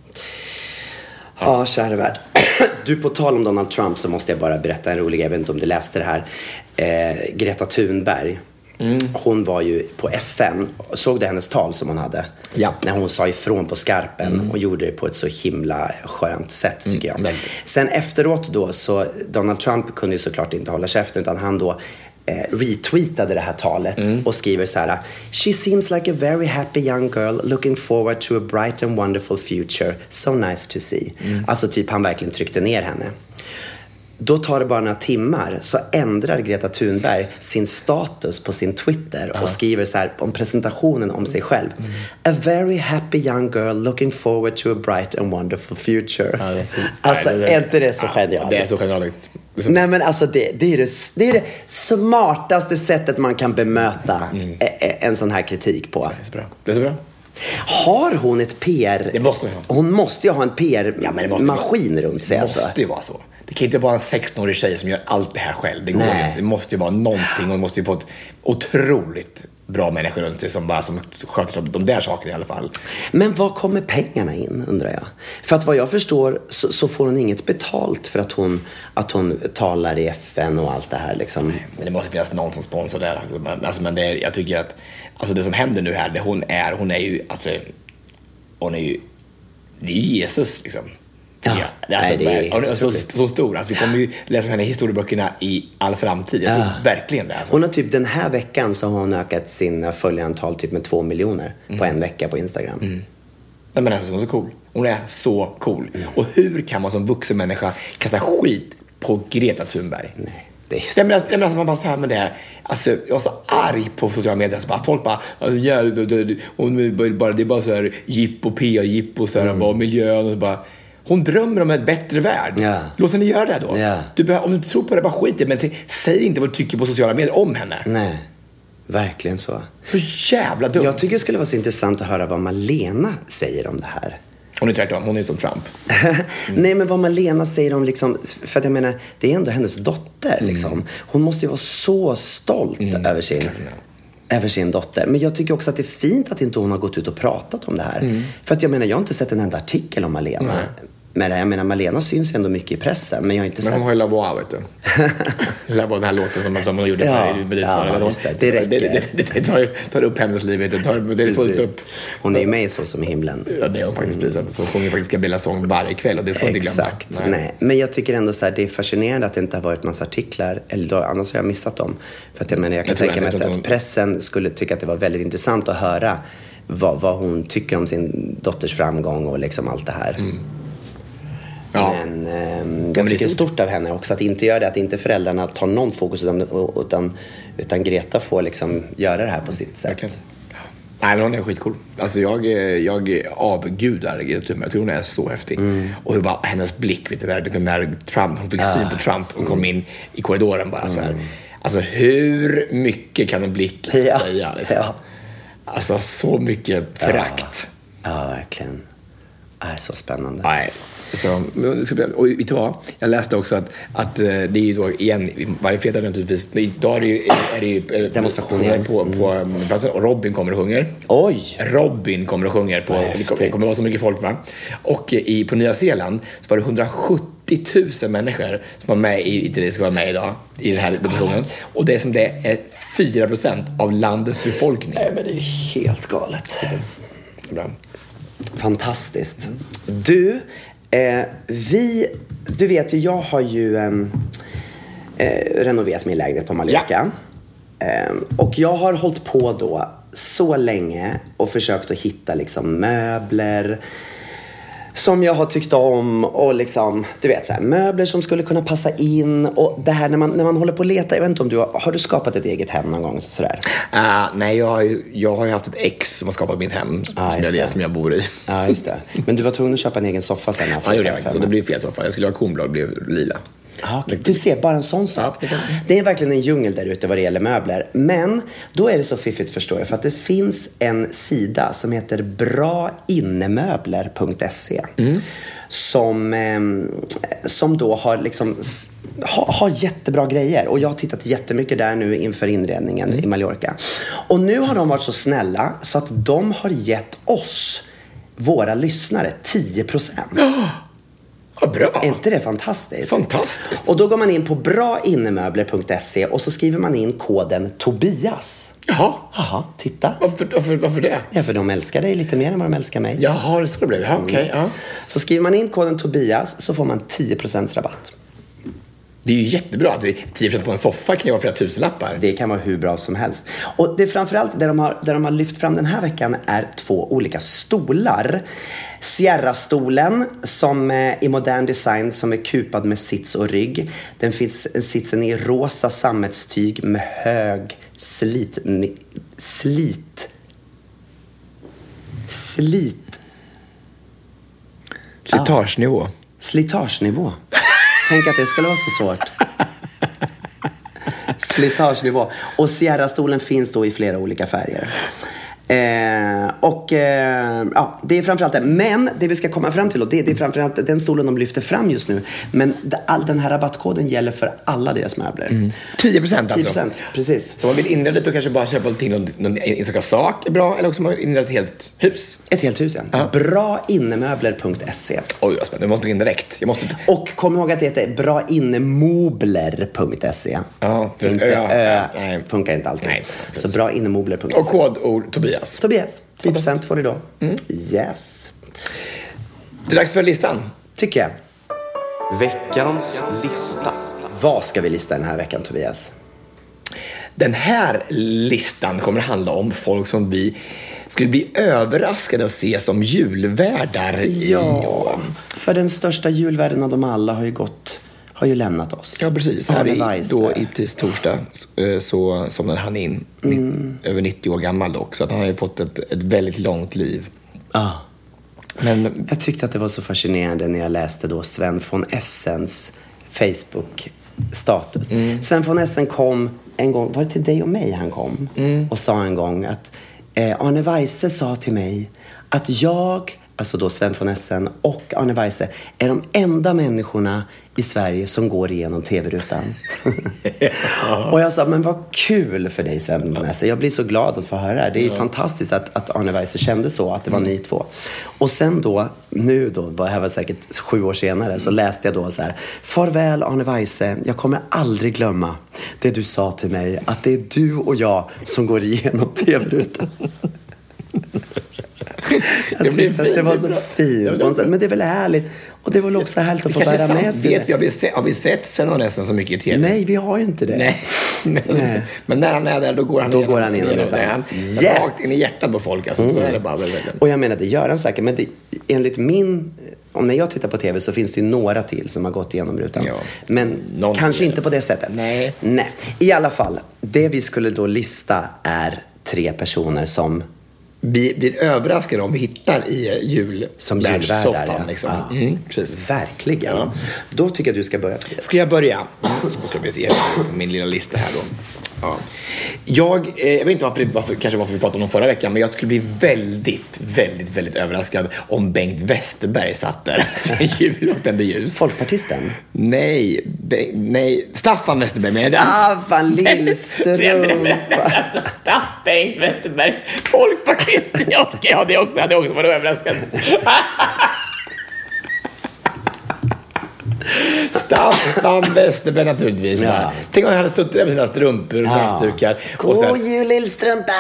Ja, kära värld. Du, på tal om Donald Trump så måste jag bara berätta en rolig, jag vet inte om du läste det här. Greta Thunberg. Hon var ju på FN. Såg du hennes tal som hon hade? Ja. När hon sa ifrån på skarpen och gjorde det på ett så himla skönt sätt tycker jag. Sen efteråt då så Donald Trump kunde ju såklart inte hålla käften utan han då retweetade det här talet och skriver så här: "She seems like a very happy young girl looking forward to a bright and wonderful future. So nice to see." Alltså typ han verkligen tryckte ner henne. Då tar det bara några timmar så ändrar Greta Thunberg sin status på sin Twitter och skriver så här om presentationen om sig själv. A very happy young girl looking forward to a bright and wonderful future. Alltså, är inte det så genialt? Det är så genialt. Nej, men alltså det är det smartaste sättet man kan bemöta en sån här kritik på. Det är så bra. Har hon ett PR? Det måste hon ha. Hon måste ju ha en PR-maskin runt sig. Det måste ju vara så. Det kan inte vara en 16-årig tjej som gör allt det här själv. Det går inte. Det måste ju vara någonting. Och det måste ju få ett otroligt bra människor runt sig som sköter de där sakerna i alla fall. Men var kommer pengarna in, undrar jag? För att vad jag förstår så får hon inget betalt för att hon talar i FN och allt det här liksom. Nej, men det måste finnas någon som sponsrar där. Alltså, men jag tycker att alltså, det som händer nu här, det hon är ju det är ju Jesus liksom. Ja, alltså, det är så stor. Alltså, vi kommer ju läsa henne i historieböckerna i all framtid. Jag tror verkligen det. Alltså. Hon har typ den här veckan så har hon ökat sina följarantal typ med 2 miljoner på en vecka på Instagram. Nej, men alltså, hon är så cool. Hon är så cool. Och hur kan man som vuxen människa kasta skit på Greta Thunberg? Nej. Jag menar man bara så här med det. Alltså, jag var så arg på sociala medier så bara, folk bara det är bara så här jippo, PR-jippo så här, bara miljön och så bara. Hon drömmer om en bättre värld. Låt henne göra det då. Om du inte tror på det, bara skit i. Men säg inte vad du tycker på sociala medier om henne. Nej, verkligen så. Så jävla dumt. Jag tycker det skulle vara så intressant att höra vad Malena säger om det här. Hon är tvärtom, hon är som Trump. Nej, men vad Malena säger om liksom, för att jag menar, det är ändå hennes dotter liksom. Hon måste ju vara så stolt över sin dotter. Men jag tycker också att det är fint att inte hon har gått ut och pratat om det här. För att jag menar, jag har inte sett en enda artikel om Malena. Men jag menar, Malena syns ändå mycket i pressen. Men jag har inte sett... Men hon har ju Lavoie, vet du. Lavoie, den här låten som hon gjorde det tar upp hennes liv. Det är fullt upp. Hon är ju med Så som i himlen. Ja, det är hon faktiskt. Så hon sjunger faktiskt Gabriella-sång varje kväll. Och det ska man inte glömma. Exakt. Nej. Men jag tycker ändå så här, det är fascinerande att det inte har varit massa artiklar. Eller då, annars har jag missat dem. För att jag menar, jag kan tänka mig att pressen skulle tycka att det var väldigt intressant att höra vad hon tycker om sin dotters framgång och liksom allt det här. Ja. Men jag tycker det är stort av henne också att inte göra det, att inte föräldrarna tar någon fokus utan Greta får liksom göra det här på sitt sätt. Okay. Nej, men hon är skitcool. Alltså jag avgudar Greta Thunberg. Jag tror hon är så häftig. Och hur bara hennes blick, vet du, när Trump, hon fick syn på Trump och kom in i korridoren bara så här. Alltså hur mycket kan en blick säga liksom? Alltså så mycket förakt. Ja, verkligen. Det är så spännande. Nej. Så, och vet du vad? Jag läste också att det är ju då igen varje fredag naturligtvis. Idag är det ju demonstrationer på platsen och Robin kommer och sjunger. Oj! Robin kommer och sjunger på. Det kommer vara så mycket folk, va? Och på Nya Zeeland så var det 170 000 människor som var med det ska vara med idag i den här demonstrationen. Och det är som det är 4% av landets befolkning. Nej, men det är helt galet. Så bra. Fantastiskt. Du vet ju, jag har ju renoverat min lägenhet på Mallorca. Och jag har hållit på då så länge och försökt att hitta liksom möbler som jag har tyckt om och liksom, du vet så här, möbler som skulle kunna passa in och det här när man håller på att leta. Jag vet inte om har du skapat ett eget hem någon gång sådär? Nej, jag har ju haft ett ex som har skapat mitt hem som jag bor i. Ja, just det. Men du var tvungen att köpa en egen soffa sen? Ja, gjorde jag. Så det blev fel soffa. Jag skulle ha kornblad, det blev lila. Okay. Du ser, bara en sån sak. Det är verkligen en djungel där ute vad det gäller möbler. Men då är det så fiffigt, förstår jag. För att det finns en sida som heter brainnemöbler.se som då har liksom har jättebra grejer. Och jag har tittat jättemycket där nu inför inredningen i Mallorca. Och nu har de varit så snälla så att de har gett oss, våra lyssnare, 10%. Bra. Är inte det fantastiskt? Fantastiskt. Och då går man in på brainnemöbler.se och så skriver man in koden Tobias. Jaha, titta. Varför det? Ja, för de älskar dig lite mer än vad de älskar mig. Jaha, det ska det bli. Okej. Så skriver man in koden Tobias så får man 10% rabatt. Det är ju jättebra att 10% på en soffa kan ju vara flera tusenlappar. Det kan vara hur bra som helst. Och det är framförallt där de har lyft fram den här veckan är 2 olika stolar. Sierra-stolen som i modern design som är kupad med sits och rygg. Den finns sitsen i rosa sammetstyg med hög Slitagenivå. Slitagenivå. Tänk att det skulle vara så svårt. Slitagenivå. Och Sierra-stolen finns då i flera olika färger. Ja, det är framförallt det. Men det vi ska komma fram till, och det är framförallt den stolen de lyfter fram just nu. Men den här rabattkoden gäller för alla deras möbler. 10% alltså? 10%, precis. Så man vill inreda och kanske bara köpa till någon enstaka sak är bra, eller också man vill inreda ett helt hus? Ett helt hus, ja. Brainnemöbler.se. Oj, vad spännande. Jag måste gå in direkt. Och kom ihåg att det heter brainnemobler.se. Ja, nej, funkar inte alltid. Nej, så brainnemobler.se. Och kodord Tobias. 10% får du då. Yes. Det är dags för listan. Tycker jag. Veckans lista. Vad ska vi lista den här veckan, Tobias? Den här listan kommer handla om folk som vi skulle bli överraskade att se som julvärdar. Ja, för den största julvärden av dem alla har ju lämnat oss. Ja, precis. Här i torsdag så somnade han in. Över 90 år gammal dock. Så att han har ju fått ett väldigt långt liv. Men jag tyckte att det var så fascinerande när jag läste då Sven von Essens Facebook-status. Sven von Essen kom en gång, var det till dig och mig han kom? Och sa en gång att Arne Weise sa till mig att jag, alltså då Sven von Essen och Arne Weise, är de enda människorna i Sverige som går igenom tv-rutan. Och jag sa, men vad kul för dig Sven von Essen. Jag blir så glad att få höra det här. Det är fantastiskt att Arne Weise kände så, att det var ni två. Och sen då, det här var säkert 7 år senare, så läste jag då så här: farväl Arne Weise, jag kommer aldrig glömma det du sa till mig, att det är du och jag som går igenom tv-rutan. Jag tyckte att det var så fint. Men det är väl härligt. Och det var också härligt att få bära med sig det. Har vi sett Sven von Essen så mycket i tv? Nej, vi har ju inte det. Nej. Men när han är där, då går han igenom det. Rakt in i hjärtat på folk. Alltså, så är det bara väldigt. Och jag menar, det gör han säkert. Men enligt när jag tittar på tv så finns det ju några till som har gått igenom rutan. Ja. Men kanske inte på det sättet. Nej. I alla fall, det vi skulle då lista är 3 personer som vi blir överraskade om vi hittar i julvärdssoffan. Liksom. Verkligen. Ja. Då tycker jag du ska börja. Ska jag börja? Då ska vi se på min lilla lista här då. Ja. Jag vet inte varför vi pratade om förra veckan, men jag skulle bli väldigt, väldigt, väldigt överraskad om Bengt Westerberg satt där jul och tände ljus. Folkpartisten? Nej, Staffan Westerberg med. Staffan Lillstrumpa. Bengt Westerberg, folkpartist. Ja, det hade också varit överraskad. Staffan Westerberg naturligtvis. Ja. Tänk om jag hade suttit där med sina strumpor och halsdukar. God jul, Lillstrumpa!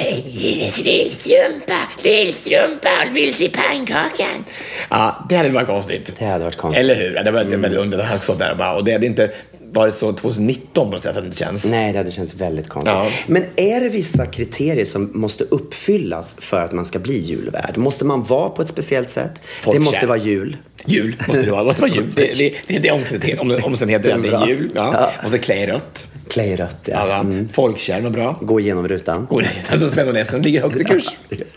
Lillstrumpa, vill se pannkakan. Ja, det hade varit konstigt. Eller hur? Det var väldigt underligt så där bara. Och det hade inte varit så 2019 på något sätt att det inte känns. Nej, det hade känts väldigt konstigt. Ja. Men är det vissa kriterier som måste uppfyllas för att man ska bli julvärd? Måste man vara på ett speciellt sätt? Det måste vara jul. Jul måste det vara. Det måste vara jul. Det är omständigheter att det är jul. Ja. Måste klä i rött. Klä i rött, ja. Folkkärn och bra. Gå igenom rutan. Alltså Sven von Essen ligger högt i kurs.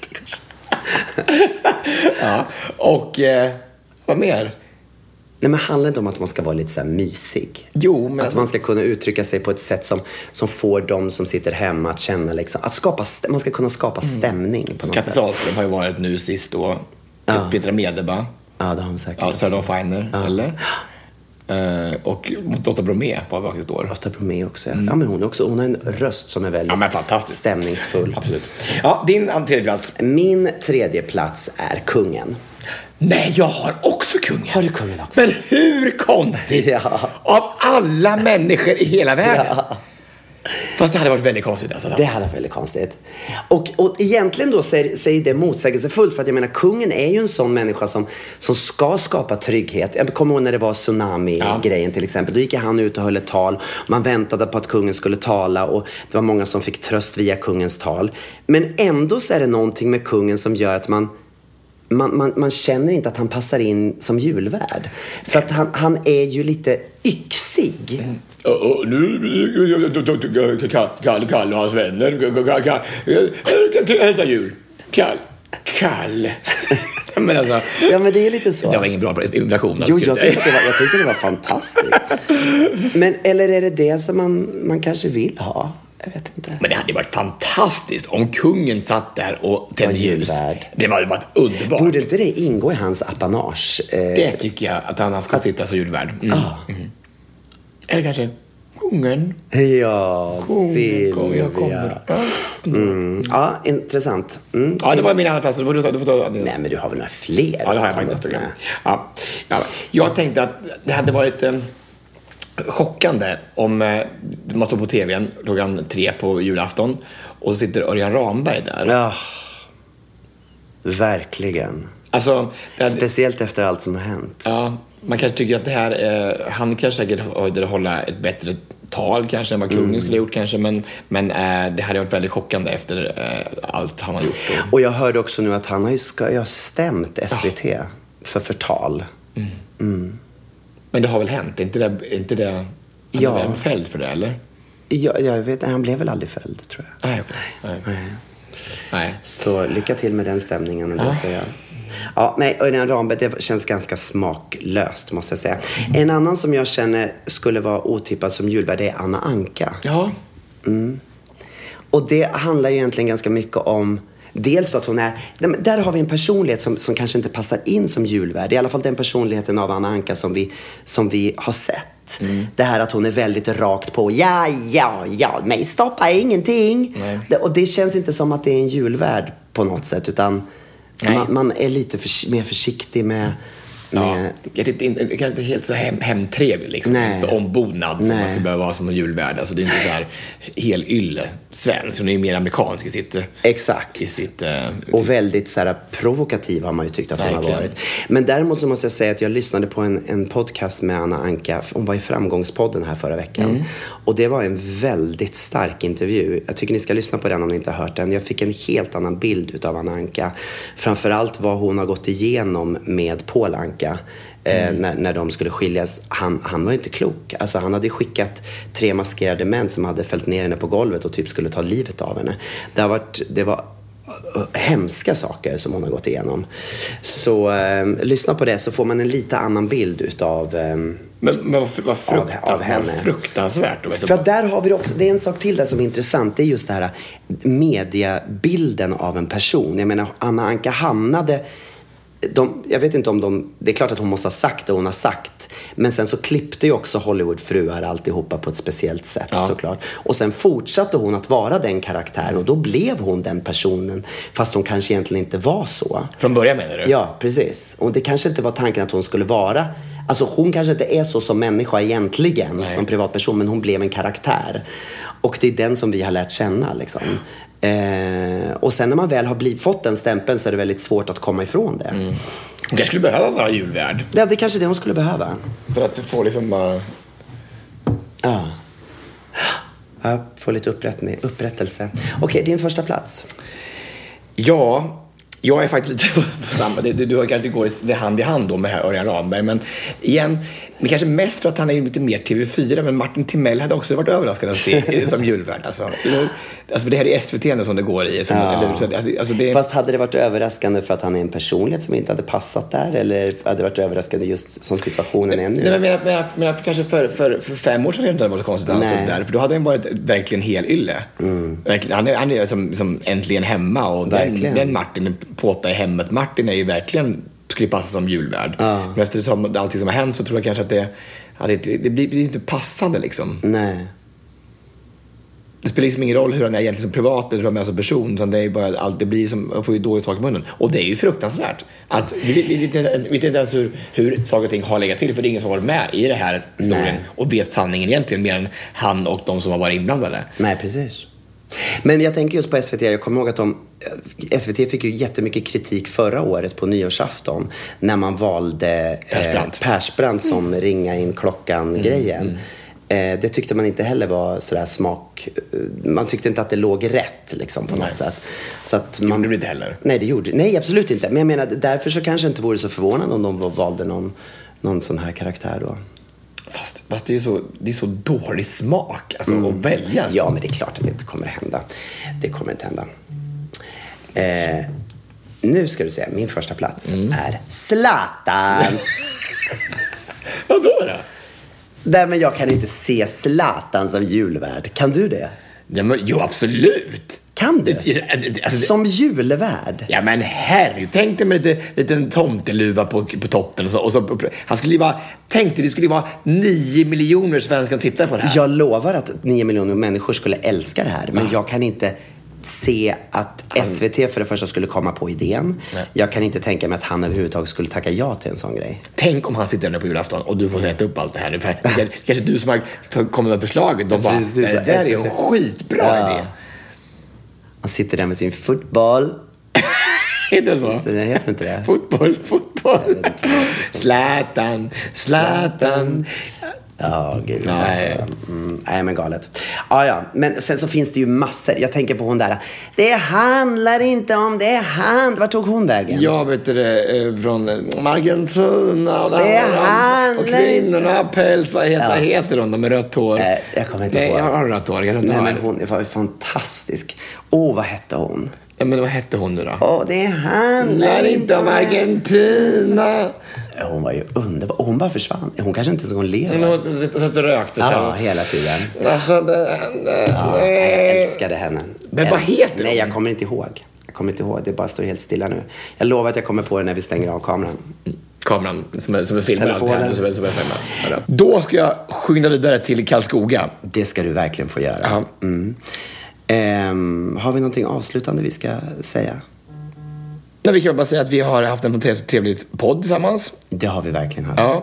Ja. Och vad mer? Nej, men handlar det inte om att man ska vara lite så här mysig? Jo, men att man ska kunna uttrycka sig på ett sätt som får de som sitter hemma att känna liksom, man ska kunna skapa stämning på något sätt. Kattis Ahlström har ju varit nu sist då. Petra Medeba. Ja, det har hon säkert. Ja, Sören Feiner, eller? Och Lotta Bromé på vaktigt år. Lotta Bromé också, ja. Ja, men hon har en röst som är väldigt stämningsfull. Absolut. Ja, din tredje plats. Min tredje plats är kungen. Nej, jag har också kungen. Har du kungen också? Men hur konstigt? Ja. Av alla människor i hela världen. Ja. Fast det hade varit väldigt konstigt alltså. Det hade varit väldigt konstigt. Och egentligen då så är det motsägelsefullt, för att jag menar, kungen är ju en sån människa som ska skapa trygghet. Jag kommer ihåg när det var tsunami-grejen till exempel. Då gick han ut och höll ett tal. Man väntade på att kungen skulle tala, och det var många som fick tröst via kungens tal. Men ändå så är det någonting med kungen som gör att man känner inte att han passar in som julvärd. För att han är ju lite yxig. Nu Kalle och hans vänner hälsa jul. Kalle. Men alltså, ja, men det är lite så. Det var ingen bra invitation. Jo, jag tyckte det var fantastiskt. Men eller är det som man kanske vill ha? Jag vet inte. Men det hade varit fantastiskt om kungen satt där och tände ljus. Det hade varit underbart. Borde inte det ingå i hans apanage? Det tycker jag, att han ska sitta som julvärd. Eller kanske kungen. Ja, Silvia. Ja, intressant. Ja, det var min andra plats. Du får ta. Nej, men du har väl några fler? Ja, det har jag faktiskt. Ja. Jag tänkte att det hade varit chockande om man står på tvn klockan 3 på julafton och så sitter Örjan Ramberg där. Ja, verkligen. Alltså, speciellt efter allt som har hänt. Ja, man kanske tycker att det här han kanske säkert höjde hålla ett bättre tal kanske än vad kungen skulle ha gjort kanske, men det hade varit väldigt chockande efter allt han har gjort. Och jag hörde också nu att han ska ha stämt SVT för förtal. Men det har väl hänt? Inte det han blev fälld för det, eller? Ja, jag vet, han blev väl aldrig fälld, tror jag. Nej. Så lycka till med den stämningen ändå, säger jag. Ja, nej, Örjan Ramberg, det känns ganska smaklöst, måste jag säga. En annan som jag känner skulle vara otippad som julvärd, det är Anna Anka. Ja. Och det handlar ju egentligen ganska mycket om, dels att hon är, där har vi en personlighet som kanske inte passar in som julvärd. I alla fall den personligheten av Anna Anka som vi har sett. Det här att hon är väldigt rakt på, ja, mig stoppar ingenting. Och det känns inte som att det är en julvärd på något sätt, utan man är lite mer försiktig med... Kanske inte helt så hemtrevlig liksom. Så ombonad som man skulle behöva vara som en julvärd. Alltså det är inte så här hel svensk. Hon är mer amerikansk i sitt... Exakt. Och väldigt så här provokativ har man ju tyckt att hon har varit. Men däremot så måste jag säga att jag lyssnade på en podcast med Anna Anka. Hon var i Framgångspodden här förra veckan. Och det var en väldigt stark intervju. Jag tycker ni ska lyssna på den om ni inte har hört den. Jag fick en helt annan bild utav Anna Anka. Framförallt vad hon har gått igenom med Paul Anka. När de skulle skiljas. Han var inte klok. Alltså, han hade skickat 3 maskerade män som hade fällt ner henne på golvet och typ skulle ta livet av henne. Det var hemska saker som hon har gått igenom. Så lyssna på det, så får man en lite annan bild utav av henne. Fruktansvärt. För att där har vi också, det är en sak till där som är intressant. Det är just det här mediabilden av en person. Jag menar, Anna Anka hamnade... jag vet inte om det är klart att hon måste ha sagt det hon har sagt, men sen så klippte ju också Hollywoodfruar alltihopa på ett speciellt sätt, såklart. Och sen fortsatte hon att vara den karaktären, och då blev hon den personen, fast hon kanske egentligen inte var så. Från början menar du? Ja, precis. Och det kanske inte var tanken att hon skulle vara, alltså hon kanske inte är så som människa egentligen, som privatperson, men hon blev en karaktär. Och det är den som vi har lärt känna liksom. Och sen när man väl har fått den stämpeln så är det väldigt svårt att komma ifrån det. Hon kanske skulle behöva vara julvärd. Ja, det är kanske det hon skulle behöva. För att få liksom... Ja, få lite upprättelse. Okej, din första plats. Ja, jag är faktiskt lite på samma. Du har kanske går hand i hand då med det här Örjan Ramberg. Men igen, men kanske mest för att han är lite mer TV4. Men Martin Timell hade också varit överraskande att se som julvärd. Alltså, för det här är SVT som det går i. Fast hade det varit överraskande för att han är en personlighet som inte hade passat där? Eller hade det varit överraskande just som situationen är nu? Nej, men kanske för 5 år sedan hade det inte varit konstigt där. För då hade han varit verkligen helylle. Han är som äntligen hemma. Och den Martin påta i hemmet. Martin är ju verkligen skulle passa som julvärd. Men eftersom allting som har hänt så tror jag kanske att det blir inte passande liksom. Nej. Det spelar liksom ingen roll hur han är egentligen som privat eller hur han är som person, utan det är bara allt, det blir som, man får ju dåligt smak i munnen. Och det är ju fruktansvärt. Att vi vet inte ens hur saker och ting har legat till, för det är ingen som har varit med i det här historien och vet sanningen egentligen mer än han och de som har varit inblandade. Nej, precis. Men jag tänker just på SVT, jag kommer ihåg att SVT fick ju jättemycket kritik förra året på nyårsafton när man valde Persbrandt som ringa in klockan-grejen. Det tyckte man inte heller var sådär smak. Man tyckte inte att det låg rätt liksom, på något sätt. Så att man gjorde det inte heller. Nej, absolut inte. Men jag menar, därför så kanske inte vore så förvånande om de valde någon sån här karaktär då. Fast det är så dålig smak alltså, att välja. Så. Ja, men det är klart att det inte kommer att hända. Det kommer inte hända. Nu ska du se, min första plats är Zlatan. Vadå då? Nej, men jag kan inte se Zlatan som julvärd. Kan du det? Ja, men, jo, absolut. Kan du? Som julvärd? Ja, men herre, tänk dig med lite tomteluva på toppen. Och så, han skulle ju vara, tänkte det skulle vara 9 miljoner svenskar som tittar på det här. Jag lovar att 9 miljoner människor skulle älska det här. Men jag kan inte se att SVT för det första skulle komma på idén. Nej. Jag kan inte tänka mig att han överhuvudtaget skulle tacka ja till en sån grej. Tänk om han sitter där på julafton och du får äta upp allt det här. Kanske du som har kommit med förslaget. De bara, det där är en skitbra idé. Han sitter där med sin fotboll. Heter det så? Det heter inte det. Fotboll. Zlatan. Ja, gud. Nej. Nej, men galet. Ja. Men sen så finns det ju massor. Jag tänker på hon där. Det handlar inte om det. Vart tog hon vägen? Jag vet det från Argentina. Det handlar och kvinnorna, päls. Vad heter de? De med rött hår. Jag kommer inte ihåg. Jag har rött hår. Nej, men hon var fantastisk. Vad hette hon? Ja, men vad hette hon nu då? Det handlar inte om Argentina. Hon var ju underbar. Hon bara försvann. Hon kanske inte så hon lever. Hon rökte sig. Ja, hela tiden. Alltså, jag älskade henne. Men vad heter hon? Nej, jag kommer inte ihåg. Det bara står helt stilla nu. Jag lovar att jag kommer på det när vi stänger av kameran. Kameran som är filmad. Som är filmad. Då ska jag skynda vidare till Karlskoga. Det ska du verkligen få göra. Har vi någonting avslutande vi ska säga? Nej, vi kan bara säga att vi har haft en trevlig podd tillsammans. Det har vi verkligen haft. Ja.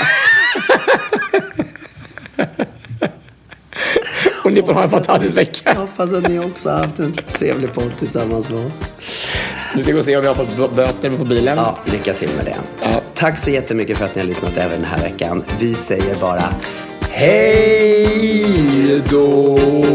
Och ni får ha en fantastisk vecka. Jag hoppas att ni också har haft en trevlig podd tillsammans med oss. Nu ska vi se om vi har fått böter på bilen. Ja, lycka till med det. Ja. Tack så jättemycket för att ni har lyssnat även den här veckan. Vi säger bara hej då!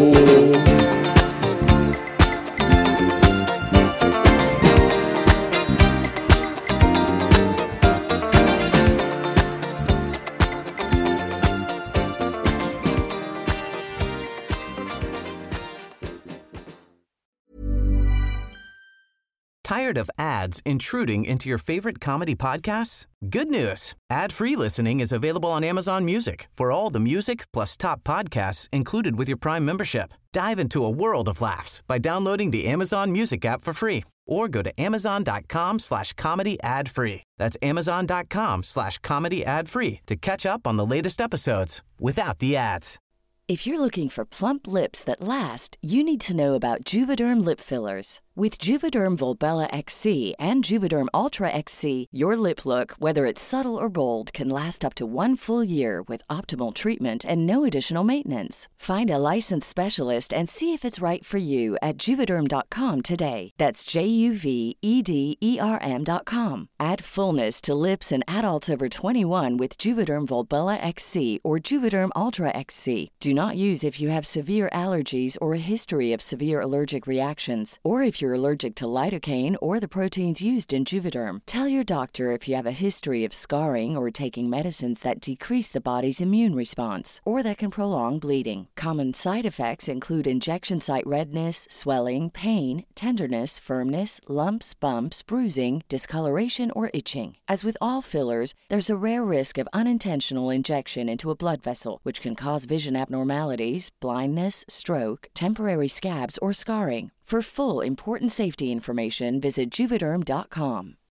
Tired of ads intruding into your favorite comedy podcasts? Good news. Ad-free listening is available on Amazon Music for all the music plus top podcasts included with your Prime membership. Dive into a world of laughs by downloading the Amazon Music app for free or go to amazon.com/comedy ad-free. That's amazon.com/comedy ad-free to catch up on the latest episodes without the ads. If you're looking for plump lips that last, you need to know about Juvederm lip fillers. With Juvederm Volbella XC and Juvederm Ultra XC, your lip look, whether it's subtle or bold, can last up to 1 full year with optimal treatment and no additional maintenance. Find a licensed specialist and see if it's right for you at Juvederm.com today. That's JUVEDERM.com. Add fullness to lips in adults over 21 with Juvederm Volbella XC or Juvederm Ultra XC. Do not use if you have severe allergies or a history of severe allergic reactions, or if you're allergic to lidocaine or the proteins used in Juvederm. Tell your doctor if you have a history of scarring or taking medicines that decrease the body's immune response or that can prolong bleeding. Common side effects include injection site redness, swelling, pain, tenderness, firmness, lumps, bumps, bruising, discoloration, or itching. As with all fillers, there's a rare risk of unintentional injection into a blood vessel, which can cause vision abnormalities, blindness, stroke, temporary scabs, or scarring. For full, important safety information, visit Juvederm.com.